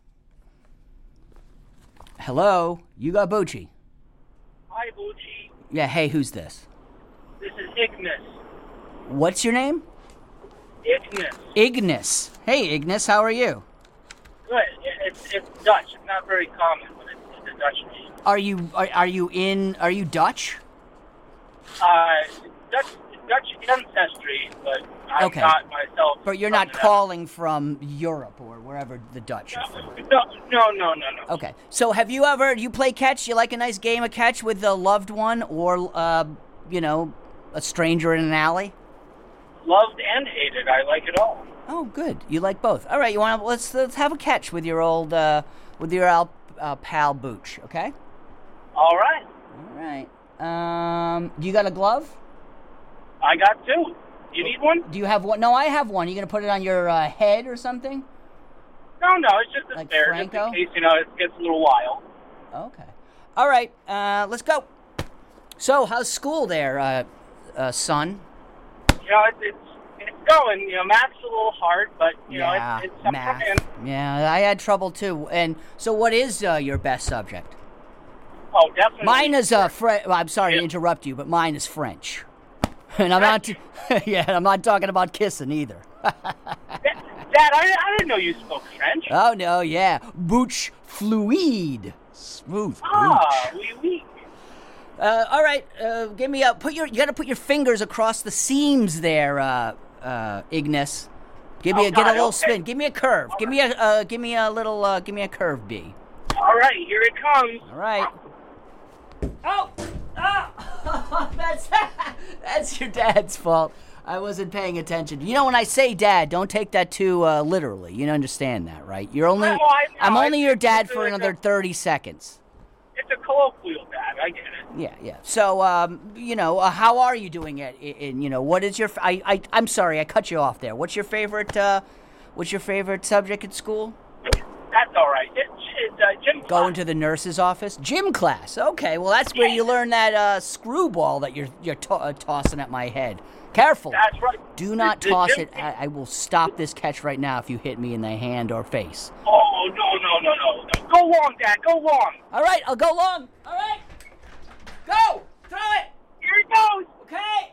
B: Hello, Igabuchi.
J: Hi, Bucci.
B: Yeah, hey, who's this?
J: This is Ignis.
B: What's your name? Ignis. Hey, Ignis, how are you?
J: Good. It's Dutch. It's not very common, but it's a Dutch name.
B: Are you Dutch?
J: Dutch ancestry, but I'm
B: Okay.
J: not myself.
B: But you're not calling from Europe or wherever the Dutch are from.
J: No.
B: Okay. So do you play catch? You like a nice game of catch with a loved one or, a stranger in an alley?
J: Loved and hated. I like it all.
B: Oh, good. You like both. All right. Let's have a catch with your old pal Booch. Okay.
J: All right.
B: All right. You got a glove?
J: I got two. You need one?
B: Do you have one? No, I have one. You gonna put it on your head or something?
J: No. It's just a spare,
B: Franco?
J: just in case it gets a little wild.
B: Okay. All right. Let's go. So, how's school there, son?
J: It's going. Math's a little hard, but it's something.
B: Math. Yeah, I had trouble too. And so, what is your best subject?
J: Oh, definitely.
B: Mine is I'm sorry to interrupt you, but mine is French. And I'm not. I'm not talking about kissing either.
J: Dad, I didn't know you spoke French.
B: Oh no, yeah, bouche fluide, smooth.
J: Oui.
B: All right, give me a you got to put your fingers across the seams there, Ignis. Get a little spin. Give me a curve. Give me a little curve B.
J: All right, here it comes.
B: All right. Oh, that's your dad's fault. I wasn't paying attention. When I say dad, don't take that too literally. You understand that, right? I'm only your dad for another 30 seconds.
J: It's a colloquial dad. I get it.
B: Yeah. So, how are you doing what is your? I'm sorry, I cut you off there. What's your favorite subject at school?
J: That's all right. It's gym class.
B: Going to the nurse's office? Gym class. Okay, well, that's where you learn that screwball that you're tossing at my head. Careful.
J: That's right.
B: Do not toss it. I will stop this catch right now if you hit me in the hand or face.
J: Oh, no. Go long, Dad. Go long.
B: All right, I'll go long. All right. Go. Throw it.
J: Here it goes.
B: Okay.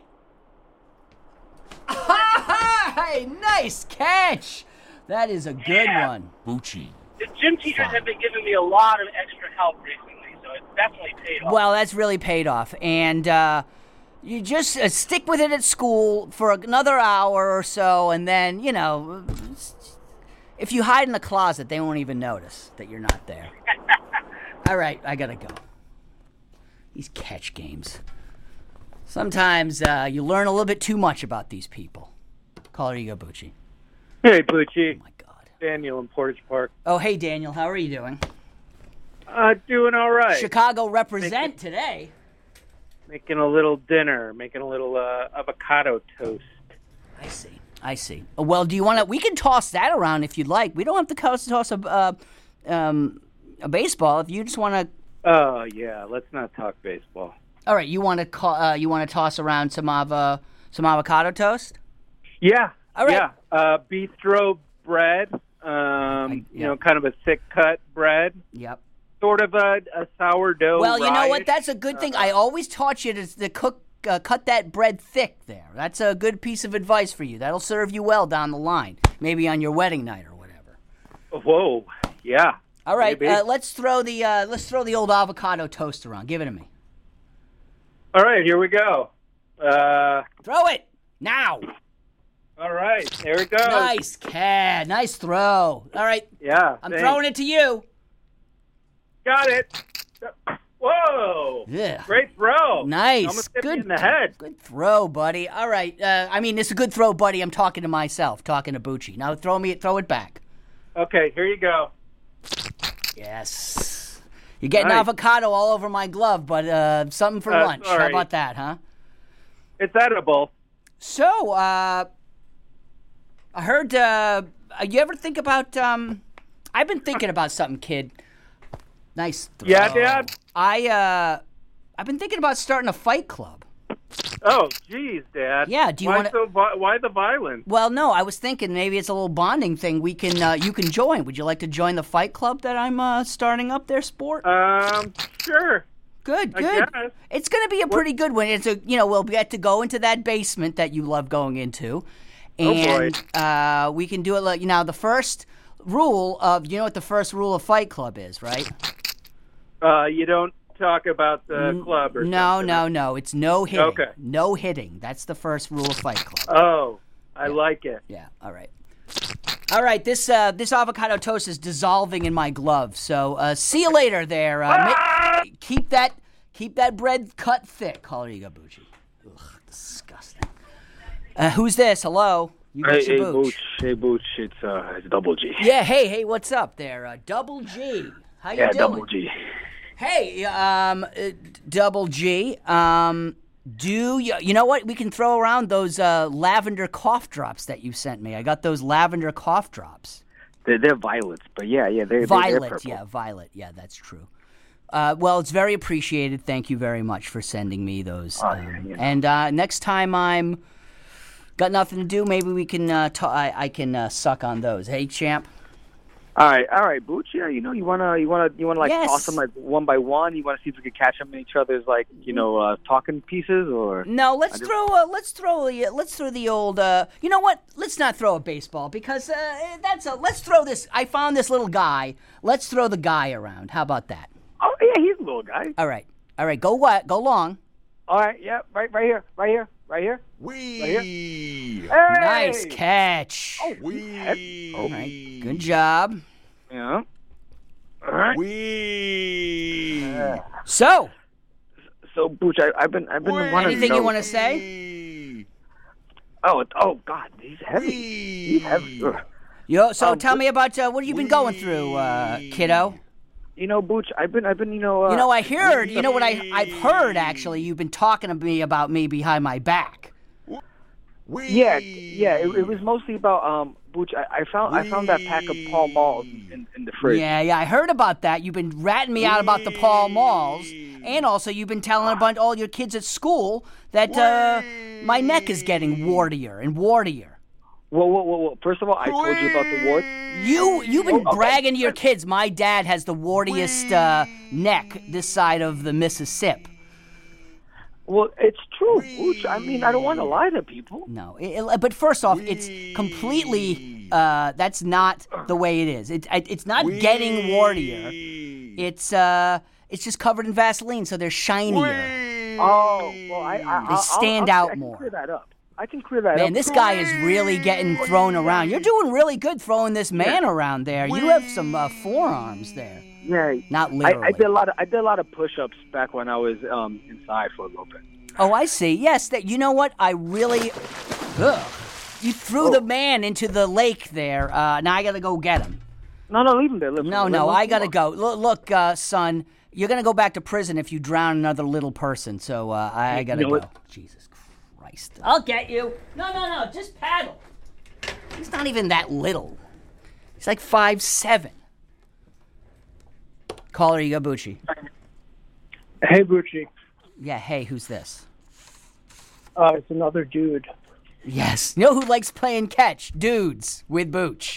B: Hey, nice catch. That is a good one.
C: Bucci.
J: The gym teachers have been giving me a lot of extra help recently, so it's definitely paid off.
B: Well, that's really paid off. And you just stick with it at school for another hour or so, and then, if you hide in the closet, they won't even notice that you're not there. All right, I gotta go. These catch games. Sometimes you learn a little bit too much about these people. Caller Igabuchi.
K: Hey, Bucci.
B: Oh, my God.
K: Daniel in Portage Park.
B: Oh, hey, Daniel. How are you doing?
K: Doing all right.
B: Chicago represent today.
K: Making a little dinner. Making a little avocado toast.
B: I see. Well, do you want to... We can toss that around if you'd like. We don't have to toss a baseball if you just want to...
K: Oh, yeah. Let's not talk baseball.
B: All right. You want to toss around some avocado toast?
K: Yeah.
B: All right.
K: Yeah. Bistro bread. Kind of a thick cut bread.
B: Yep.
K: Sort of a sourdough.
B: Well, you know what? That's a good thing. I always taught you to cook. Cut that bread thick there. That's a good piece of advice for you. That'll serve you well down the line. Maybe on your wedding night or whatever.
K: Whoa. Yeah.
B: All right. Let's throw the old avocado toast around. Give it to me.
K: All right. Here we go.
B: Throw it now.
K: All right. There it goes.
B: Nice cat. Nice throw. All right.
K: Yeah.
B: I'm throwing it to you.
K: Got it. Whoa!
B: Yeah.
K: Great throw.
B: Nice.
K: Almost hit me in the head.
B: Good throw, buddy. All right. It's a good throw, buddy. I'm talking to myself, talking to Bucci. Now throw it back.
K: Okay, here you go.
B: Yes. You're getting avocado all over my glove, but something for lunch.
K: Sorry.
B: How about that, huh?
K: It's edible.
B: So, I heard, you ever think about, I've been thinking about something, kid. Nice throw.
K: Yeah, Dad?
B: I've been thinking about starting a fight club.
K: Oh, geez, Dad.
B: Yeah, do you
K: why
B: wanna-
K: why the violence?
B: Well, no, I was thinking maybe it's a little bonding thing. We can, you can join. Would you like to join the fight club that I'm starting up there, Sport?
K: Sure.
B: Good,
K: I
B: good.
K: guess.
B: It's going to be a pretty good one. It's we'll get to go into that basement that you love going into, and we can do it. Now, the first rule of what the first rule of Fight Club is, right?
K: You don't talk about the club or something.
B: No. It's no hitting.
K: Okay.
B: No hitting. That's the first rule of Fight Club.
K: Oh, I like it.
B: Yeah. All right. All right. This avocado toast is dissolving in my glove. So see you later there. Keep that bread cut thick. Call it Bucci. Ugh, disgusting. Who's this? Hello. You got your Booch.
L: Hey, Booch. It's Double G.
B: Yeah. Hey. What's up there? Double G. How you doing?
L: Double G.
B: Hey, Double G, do you know what? We can throw around those lavender cough drops that you sent me. I got those lavender cough drops.
L: They're violets, but they're
B: violet.
L: They're
B: Violet. Yeah, that's true. Well, it's very appreciated. Thank you very much for sending me those. And next time I'm got nothing to do, maybe we can. I can suck on those. Hey, champ.
L: All right, Booch. Yeah, you wanna like
B: Yes.
L: toss them like one by one. You wanna see if we can catch them in each other's like talking pieces or
B: no? Let's throw the old. You know what? Let's not throw a baseball because let's throw this. I found this little guy. Let's throw the guy around. How about that?
L: Oh yeah, he's a little guy.
B: All right. Go what? Go long.
L: All right, yeah, right here.
C: Wee.
L: Right here.
C: Hey!
B: Nice catch.
L: Oh,
C: wee.
B: All right. Good job.
L: Yeah. All right.
C: Wee.
B: So,
L: Booch, I've been wanting
B: anything
L: to know.
B: you want to say?
L: Oh God, he's heavy. He's heavy. Ugh.
B: So tell me about what have you been going through, kiddo?
L: Booch, I've been,
B: I heard. You know what I've heard actually. You've been talking to me about me behind my back.
L: Yeah. It was mostly about Booch. I found that pack of Pall Malls in the fridge.
B: Yeah. I heard about that. You've been ratting me out about the Pall Malls, and also you've been telling all your kids at school that my neck is getting wartier and wartier.
L: Whoa. First of all, I told you about the wart.
B: You've been bragging to your kids. My dad has the wartiest neck this side of the Mississippi.
L: Well, it's true, Booch. I mean, I don't want to lie to people.
B: No, but first off, it's completely. That's not the way it is. It's not getting wartier. It's just covered in Vaseline, so they're shinier.
L: Oh, well,
B: they stand out more.
L: I can clear that up.
B: Man, this guy is really getting thrown around. You're doing really good throwing this man around there. You have some forearms there.
L: Yeah,
B: not literally.
L: I did a lot of push-ups back when I was inside for a little bit.
B: Oh, I see. Yes, you know what? I really. Ugh. You threw the man into the lake there. Now I gotta go get him.
L: No, leave him there.
B: No, I gotta go. Look, son, you're gonna go back to prison if you drown another little person. So I gotta go. Jesus Christ! I'll get you. No, just paddle. He's not even that little. He's like 5'7". Caller, you go, Bucci.
M: Hey, Bucci.
B: Yeah, hey, who's this?
M: It's another dude.
B: Yes. You know who likes playing catch? Dudes with Booch.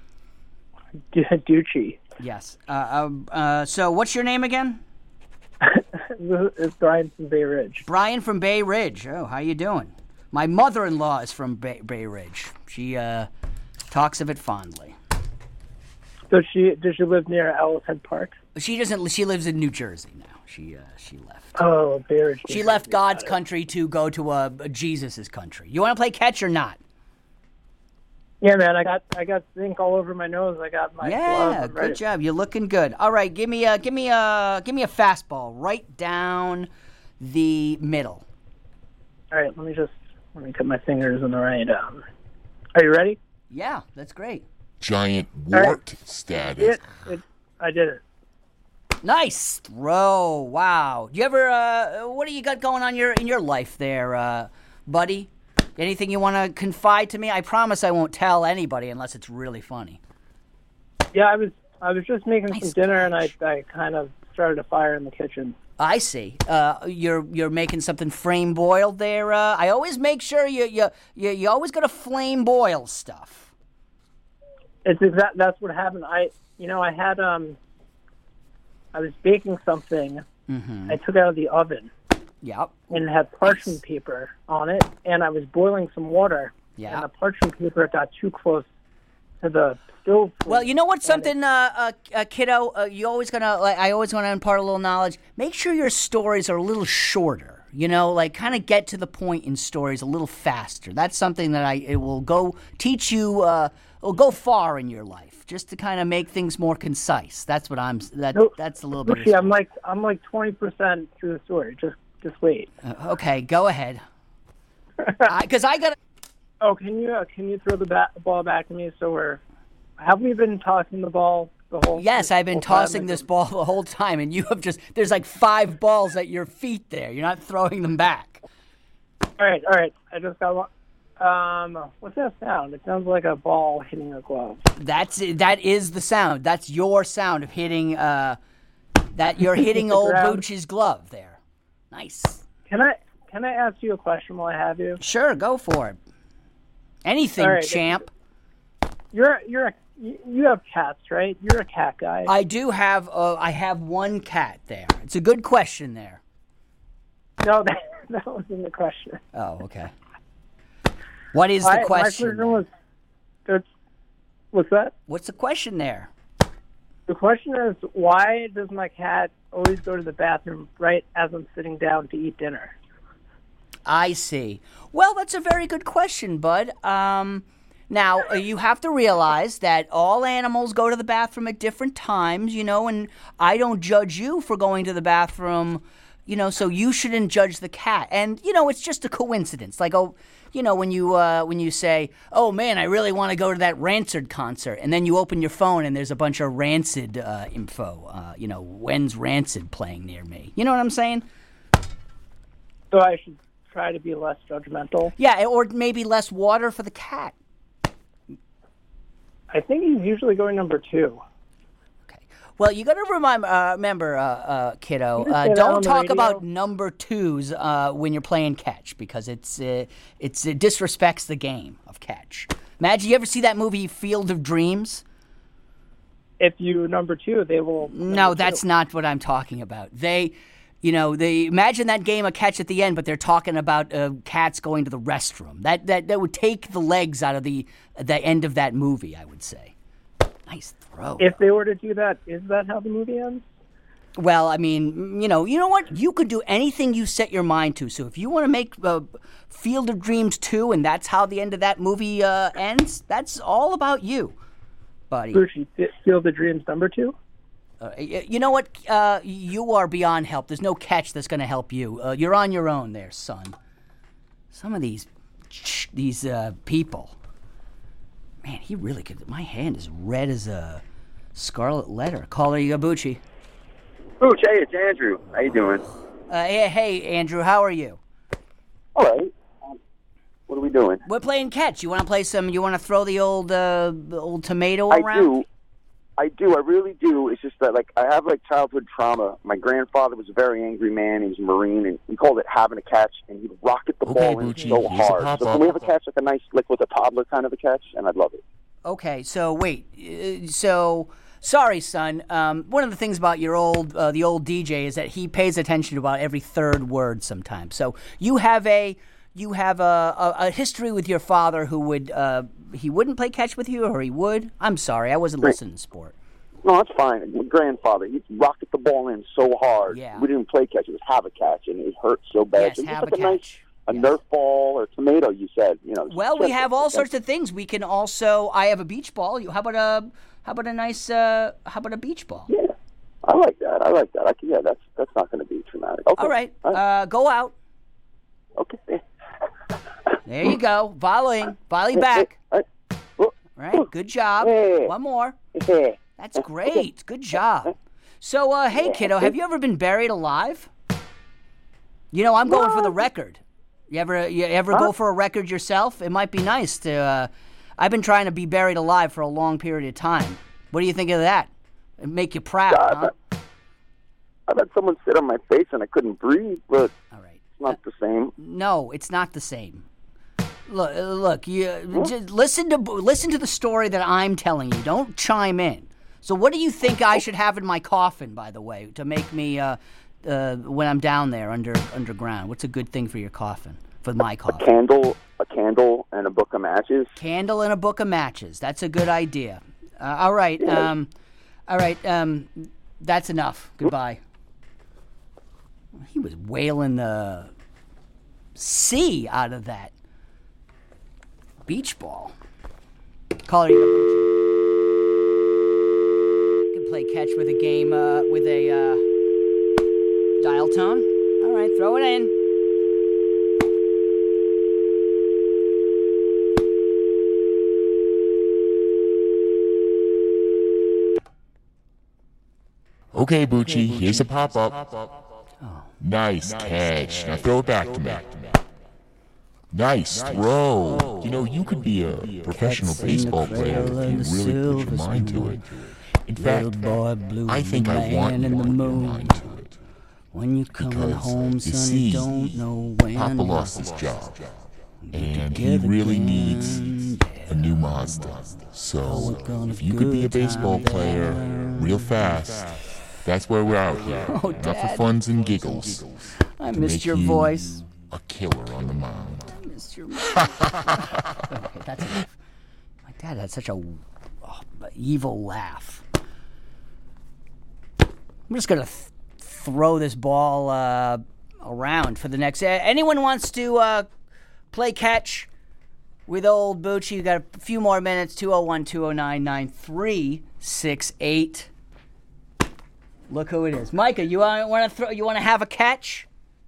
M: Ducci.
B: Yes. So what's your name again?
M: It's Brian from Bay Ridge.
B: Brian from Bay Ridge. Oh, how you doing? My mother-in-law is from Bay Ridge. She talks of it fondly.
M: Does she live near Ellis Head Park?
B: She doesn't. She lives in New Jersey now. She left.
M: Oh, Bay Ridge.
B: She left God's country to go to Jesus's country. You want to play catch or not?
M: Yeah, man. I got zinc all over my nose. I got my glove.
B: Good job. You're looking good. All right, give me a fastball right down the middle.
M: All right, let me put my fingers in the right. Are you ready?
B: Yeah, that's great.
C: Giant wart status.
M: I did it.
B: Nice throw. Wow. Do you ever? What do you got going on in your life there, buddy? Anything you want to confide to me? I promise I won't tell anybody unless it's really funny.
M: Yeah, I was just making some dinner and I kind of started a fire in the kitchen.
B: I see. You're making something flame boiled there. I always make sure you always got to flame boil stuff.
M: That's what happened. I was baking something. I took it out of the oven.
B: Yep.
M: And it had parchment paper on it, and I was boiling some water.
B: Yeah.
M: And the parchment paper got too close to the stove.
B: Well, you know what? Something, kiddo. You always gonna. I always want to impart a little knowledge. Make sure your stories are a little shorter. Kind of get to the point in stories a little faster. That's something that it will go teach you. Will go far in your life, just to kind of make things more concise. That's what that's a little bit.
M: I'm like 20% through the story. Just wait.
B: Okay, go ahead. Because I got.
M: Oh, can you throw the ball back to me? So have we been tossing the ball the whole?
B: Yes, I've been tossing this ball the whole time, and you have there's like 5 balls at your feet there. You're not throwing them back.
M: All right. I just got one. What's that sound? It sounds like a ball hitting a glove.
B: That is the sound. That's your sound of hitting. That you're hitting old Booch's glove there. Nice.
M: Can I ask you a question while I have you?
B: Sure, go for it. Anything, right, champ.
M: You have cats, right? You're a cat guy.
B: I do have. I have one cat there. It's a good question there.
M: No, that wasn't the question.
B: Oh, okay. What is the question?
M: My question what's that?
B: What's the question there?
M: The question is, why does my cat always go to the bathroom right as I'm sitting down to eat dinner?
B: I see. Well, that's a very good question, bud. Now, you have to realize that all animals go to the bathroom at different times, and I don't judge you for going to the bathroom, so you shouldn't judge the cat. And, it's just a coincidence. Like, when you say, oh, man, I really want to go to that Rancid concert, and then you open your phone and there's a bunch of Rancid info, when's Rancid playing near me? You know what I'm saying?
M: So I should try to be less judgmental?
B: Yeah, or maybe less water for the cat.
M: I think he's usually going number 2.
B: Okay. Well, you got to remember, kiddo, don't talk about number 2s when you're playing catch, because it disrespects the game of catch. Imagine, you ever see that movie Field of Dreams?
M: If you number 2, they will.
B: No, that's not what I'm talking about. They imagine that game of catch at the end, but they're talking about cats going to the restroom. That would take the legs out of the end of that movie, I would say. Nice throw.
M: If they were to do that, is that how the movie ends?
B: Well, I mean, you know what? You could do anything you set your mind to. So if you want to make Field of Dreams 2 and that's how the end of that movie ends, that's all about you, buddy.
M: Field of Dreams number 2?
B: You know what? You are beyond help. There's no catch that's going to help you. You're on your own there, son. Some of these people. Man, he really could. My hand is red as a scarlet letter. Caller, you got Bucci.
N: Booch, hey, it's Andrew. How you doing?
B: Hey, Andrew, how are you?
N: All right. What are we doing?
B: We're playing catch. You want to play some? You want to throw the old tomato around?
N: I do. I really do. It's just that, I have, childhood trauma. My grandfather was a very angry man. He was a Marine, and he called it having a catch, and he'd rocket the ball in so hard. So can we have a catch, a nice, with a toddler kind of a catch? And I'd love it.
B: Okay, so wait. Sorry, son. One of the things about the old DJ is that he pays attention to about every third word sometimes. So you have a history with your father who would he wouldn't play catch with you, or he would? I'm sorry, I wasn't listening, sport.
N: No, that's fine. My grandfather, he'd rocket the ball in so hard.
B: Yeah.
N: We didn't play catch; it was have a catch, and it hurt so bad.
B: Yes,
N: so
B: have
N: just
B: a catch.
N: A Nerf ball or tomato, you said.
B: Well, we have all sorts of things. We can also. I have a beach ball. How about a beach ball?
N: Yeah, I like that. That's not going to be traumatic. Okay.
B: All right. Go out.
N: Okay.
B: There you go. Volley back. All right. Good job. One more. That's great. Good job. So, hey, kiddo, have you ever been buried alive? I'm going for the record. You ever go for a record yourself? It might be nice to. I've been trying to be buried alive for a long period of time. What do you think of that? It'd make you proud, huh?
N: I've had someone sit on my face and I couldn't breathe, but it's not the same.
B: No, it's not the same. Look, you just listen to the story that I'm telling you. Don't chime in. So what do you think I should have in my coffin, by the way, to make me when I'm down there underground? What's a good thing for your coffin? For my coffin?
N: A candle, and a book of matches.
B: Candle and a book of matches. That's a good idea. All right. That's enough. Goodbye. He was wailing the sea out of that beach ball. Caller, you can play catch with a game with a dial tone. All right, throw it in.
C: Okay, Bucci, here's a pop-up. Nice catch. Now throw it back to me. Nice throw. You know, you could be a professional baseball player if you really put your mind to it. In fact, I think I want you to put your mind to it.
B: When you coming home,
C: you see, Papa lost his job, and he really needs a new Mazda. So, if you could be a baseball player real fast, that's where we're out here.
B: Oh,
C: not
B: Dad.
C: for funs and giggles.
B: I missed your voice.
C: A killer on the mound.
B: I missed your voice. Okay, that's enough. My dad had such a evil laugh. I'm just gonna throw this ball around for the next. Anyone wants to play catch with old Bucci? You got a few more minutes. 201-209-9368. Look who it is, Micah. You want to throw? You want to have a catch?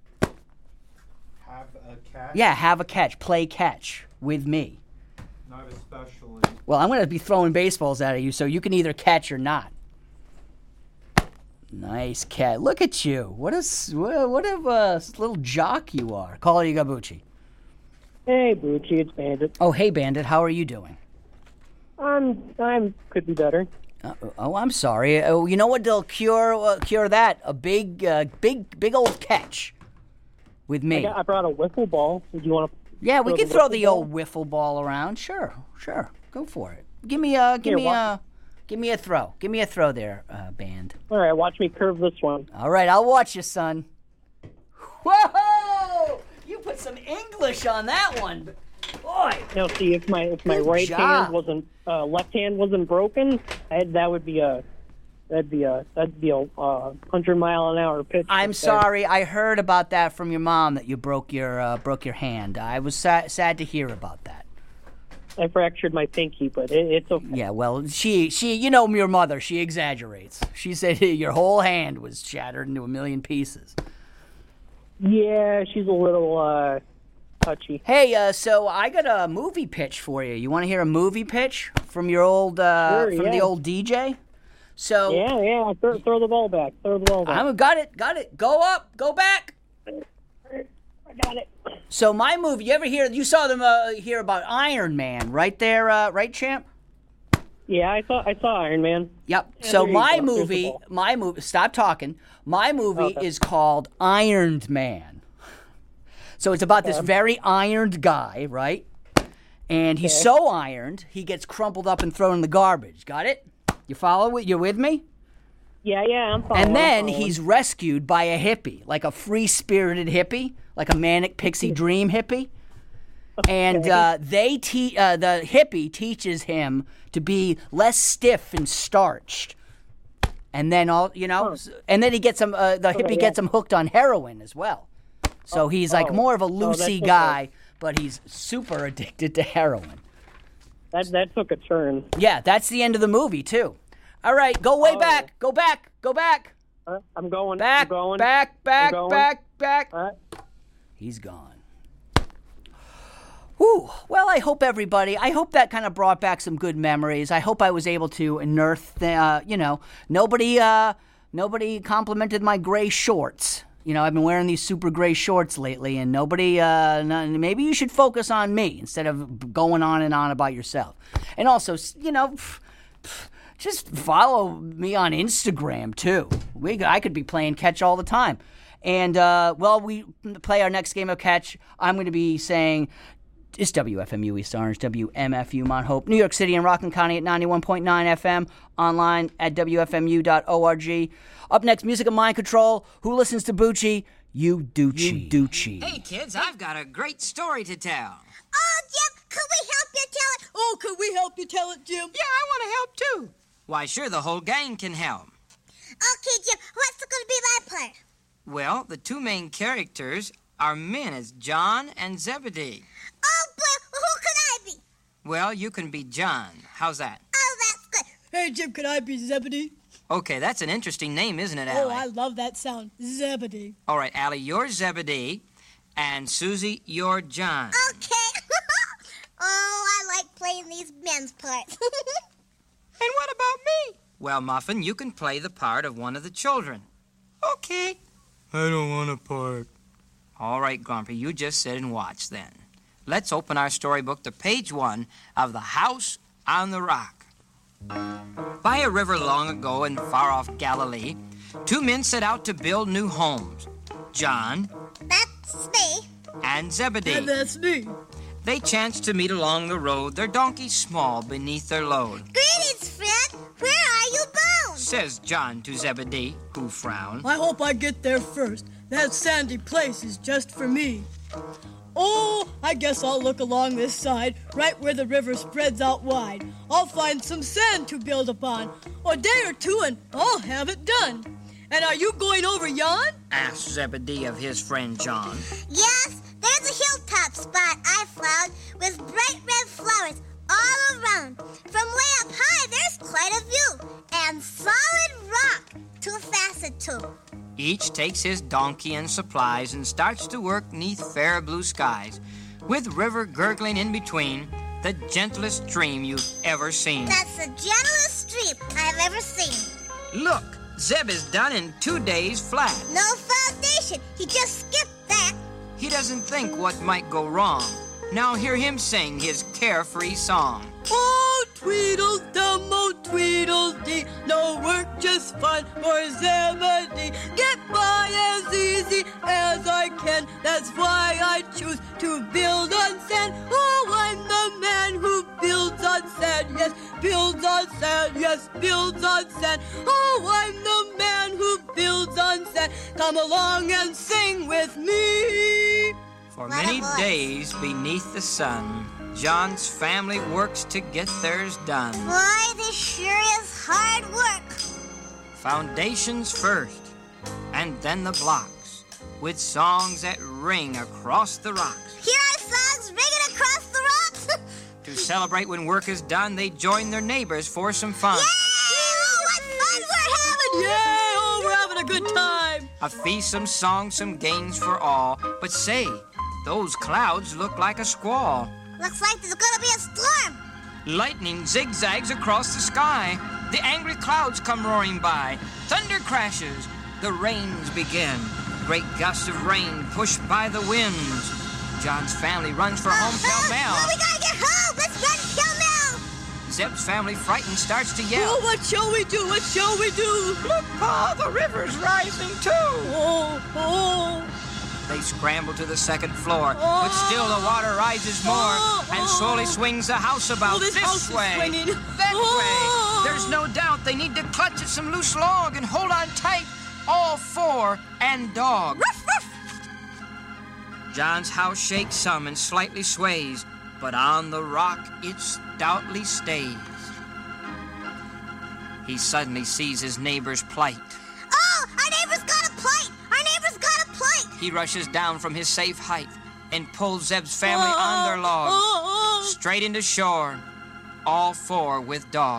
O: Have a catch?
B: Yeah, have a catch. Play catch with me.
O: Not especially.
B: Well, I'm going to be throwing baseballs at you, so you can either catch or not. Nice catch. Look at you. What a little jock you are. Caller, you got Bucci.
M: Hey, Bucci, it's Bandit.
B: Oh, hey, Bandit. How are you doing?
M: I'm could be better.
B: I'm sorry. You know what will cure that? A big old catch with me.
M: I brought a wiffle ball. Would you want to?
B: Yeah, we can throw the old wiffle ball around. Sure. Go for it. Give me a throw. Give me a throw there, Band.
M: All right, watch me curve this one.
B: All right, I'll watch you, son. Whoa! You put some English on that one. Boy.
M: Now, see, if my right hand wasn't left hand wasn't broken, that'd be a 100-mile-an-hour pitch.
B: I'm sorry, I heard about that from your mom that you broke your hand. I was sad to hear about that.
M: I fractured my pinky, but it's okay.
B: Yeah, well, she, you know your mother. She exaggerates. She said your whole hand was shattered into a million pieces.
M: Yeah, she's a little touchy.
B: Hey, so I got a movie pitch for you. You want to hear a movie pitch from your old the old DJ? So
M: yeah. Throw the ball back.
B: Got it. Go up. Go back.
M: I got it.
B: So my movie. You saw them hear about Iron Man, right there, right, champ?
M: Yeah, I saw Iron Man.
B: Yep.
M: Yeah,
B: so my movie. Stop talking. My movie is called Ironed Man. So it's about this very ironed guy, right? And he's so ironed, he gets crumpled up and thrown in the garbage. Got it? You follow it? You with me?
M: Yeah, I'm following.
B: And then he's rescued by a hippie, like a free-spirited hippie, like a manic pixie dream hippie. And the hippie teaches him to be less stiff and starched. And then and then he gets him. The hippie gets him hooked on heroin as well. So he's like more of a loosey guy, but he's super addicted to heroin.
M: That took a turn.
B: Yeah, that's the end of the movie too. All right, go way back. Go back.
M: I'm going.
B: Back.
M: I'm going.
B: Back.
M: Back.
B: He's gone. Whew. Well, I hope that kind of brought back some good memories. I hope I was able to unearth, nobody complimented my gray shorts. I've been wearing these super gray shorts lately, and maybe you should focus on me instead of going on and on about yourself. And also, just follow me on Instagram, too. I could be playing catch all the time. And while we play our next game of catch, I'm going to be saying it's WFMU East Orange, WMFU Mount Hope, New York City and Rockland County at 91.9 FM, online at WFMU.org. Up next, Music of Mind Control. Who listens to Bucci? You Ducci.
P: Hey, kids, I've got a great story to tell.
Q: Oh, Jim, could we help you tell it?
R: Oh, could we help you tell it, Jim?
P: Yeah, I want to help, too. Why, sure, the whole gang can help.
Q: Okay, Jim, what's going to be my part?
P: Well, the two main characters are men. It's John and Zebedee.
Q: Oh, boy, well, who could I be?
P: Well, you can be John. How's that?
Q: Oh, that's good.
R: Hey, Jim, could I be Zebedee?
P: Okay, that's an interesting name, isn't it, Allie?
R: Oh, I love that sound. Zebedee.
P: All right, Allie, you're Zebedee, and Susie, you're John.
Q: Okay. Oh, I like playing these men's parts.
P: And what about me? Well, Muffin, you can play the part of one of the children. Okay.
S: I don't want a part.
P: All right, Grumpy, you just sit and watch then. Let's open our storybook to page 1 of The House on the Rock. By a river long ago in far-off Galilee, two men set out to build new homes. John.
Q: That's me.
P: And Zebedee.
R: And that's me.
P: They chanced to meet along the road, their donkeys small beneath their load.
Q: Greetings, friend. Where are you bound?
P: Says John to Zebedee, who frowned.
R: I hope I get there first. That sandy place is just for me. Oh, I guess I'll look along this side, right where the river spreads out wide. I'll find some sand to build upon. A day or two and I'll have it done. And are you going over yon?
P: Asked Zebedee of his friend John.
Q: Yes, there's a hilltop spot I found with bright red flowers all around. From way up high, there's quite a view. And solid rock to fasten to.
P: Each takes his donkey and supplies and starts to work 'neath fair blue skies, with river gurgling in between, the gentlest stream you've ever seen.
Q: That's the gentlest stream I've ever seen.
P: Look, Zeb is done in 2 days flat.
Q: No foundation, he just skipped that.
P: He doesn't think what might go wrong. Now hear him sing his carefree song.
R: Oh, Tweedledum, oh, Tweedledee, no work, just fun for Zebedee. Get by as easy as I can, that's why I choose to build on sand. Oh, I'm the man who builds on sand, yes, builds on sand, yes, builds on sand. Oh, I'm the man who builds on sand, come along and sing with me.
P: For many days beneath the sun, John's family works to get theirs done.
Q: Boy, this sure is hard work.
P: Foundations first, and then the blocks, with songs that ring across the rocks.
Q: Here are songs ringing across the rocks.
P: To celebrate when work is done, they join their neighbors for some fun.
Q: Yay! Oh, what fun we're having!
R: Yay! Oh, we're having a good time.
P: A feast, some songs, some games for all. But say, those clouds look like a squall.
Q: Looks like there's gonna be a storm.
P: Lightning zigzags across the sky. The angry clouds come roaring by. Thunder crashes. The rains begin. Great gusts of rain pushed by the winds. John's family runs for home pell-mell.
Q: Oh, we gotta get home. Let's run pell-mell.
P: Zeb's family, frightened, starts to yell.
R: Oh, what shall we do? What shall we do?
P: Look, Pa, the river's rising too.
R: Oh, oh.
P: They scramble to the second floor, but still the water rises more and slowly swings the house about
R: this
P: house
R: way,
P: that way. There's no doubt they need to clutch at some loose log and hold on tight, all four and dog.
Q: Ruff, ruff.
P: John's house shakes some and slightly sways, but on the rock it stoutly stays. He suddenly sees his neighbor's plight.
Q: Oh, our neighbor's got a plight! Our neighbor's got a plight!
P: He rushes down from his safe height and pulls Zeb's family on their log, straight into shore, all four with dog.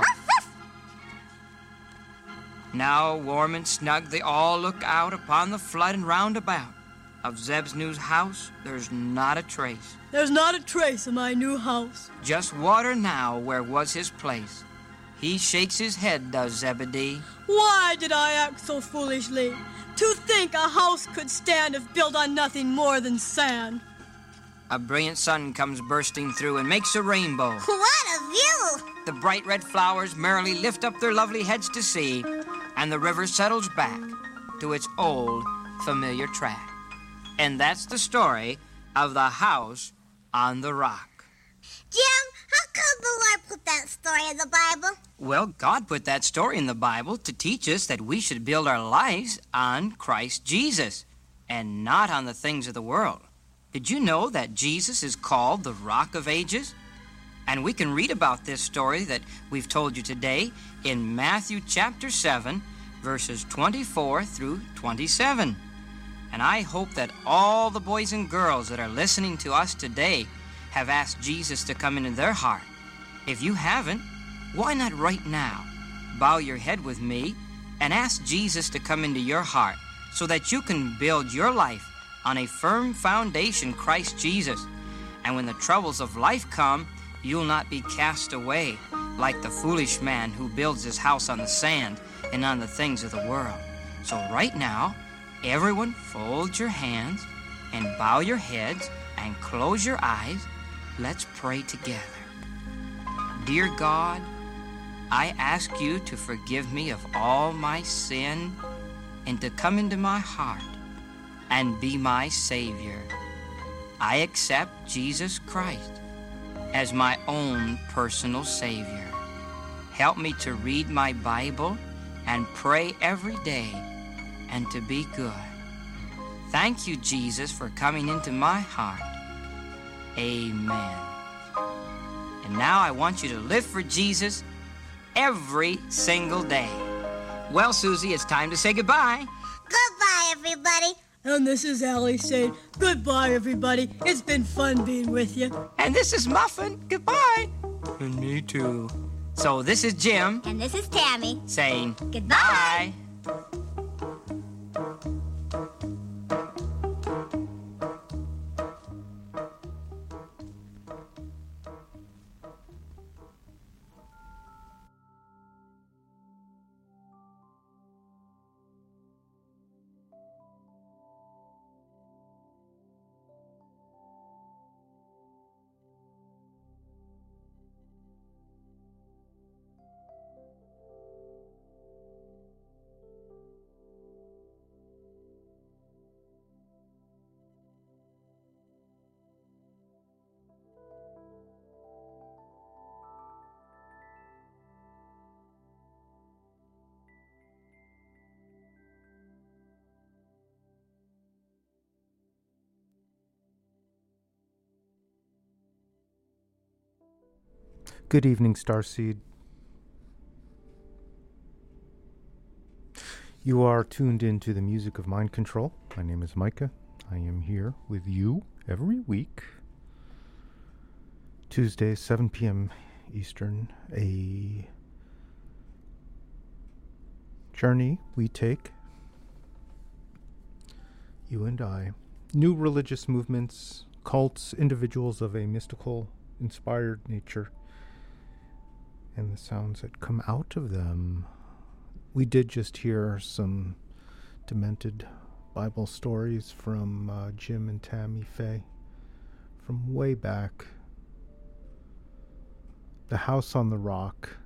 P: Now, warm and snug, they all look out upon the flood and round about. Of Zeb's new house, there's not a trace.
R: There's not a trace of my new house.
P: Just water now where was his place. He shakes his head, does Zebedee.
R: Why did I act so foolishly? To think a house could stand if built on nothing more than sand.
P: A brilliant sun comes bursting through and makes a rainbow.
Q: What a view!
P: The bright red flowers merrily lift up their lovely heads to see, and the river settles back to its old familiar track. And that's the story of the house on the rock.
Q: Jim, how come the Lord put that story in the Bible?
P: Well, God put that story in the Bible to teach us that we should build our lives on Christ Jesus and not on the things of the world. Did you know that Jesus is called the Rock of Ages? And we can read about this story that we've told you today in Matthew chapter 7, verses 24 through 27. And I hope that all the boys and girls that are listening to us today have asked Jesus to come into their heart. If you haven't, why not right now bow your head with me and ask Jesus to come into your heart so that you can build your life on a firm foundation, Christ Jesus. And when the troubles of life come, you'll not be cast away like the foolish man who builds his house on the sand and on the things of the world. So right now, everyone fold your hands and bow your heads and close your eyes. Let's pray together. Dear God, I ask you to forgive me of all my sin and to come into my heart and be my Savior. I accept Jesus Christ as my own personal Savior. Help me to read my Bible and pray every day and to be good. Thank you, Jesus, for coming into my heart. Amen. And now I want you to live for Jesus every single day. Well, Susie, it's time to say goodbye.
Q: Goodbye, everybody.
R: And this is Allie saying goodbye, everybody. It's been fun being with you.
P: And this is Muffin. Goodbye. And me too. So this is Jim.
Q: And this is Tammy.
P: Saying
Q: goodbye.
P: Bye.
T: Good evening, Starseed. You are tuned into the music of Mind Control. My name is Micah. I am here with you every week, Tuesday, 7 p.m. Eastern, a journey we take, you and I, new religious movements, cults, individuals of a mystical, inspired nature, and the sounds that come out of them. We did just hear some demented Bible stories from Jim and Tammy Faye from way back. The House on the Rock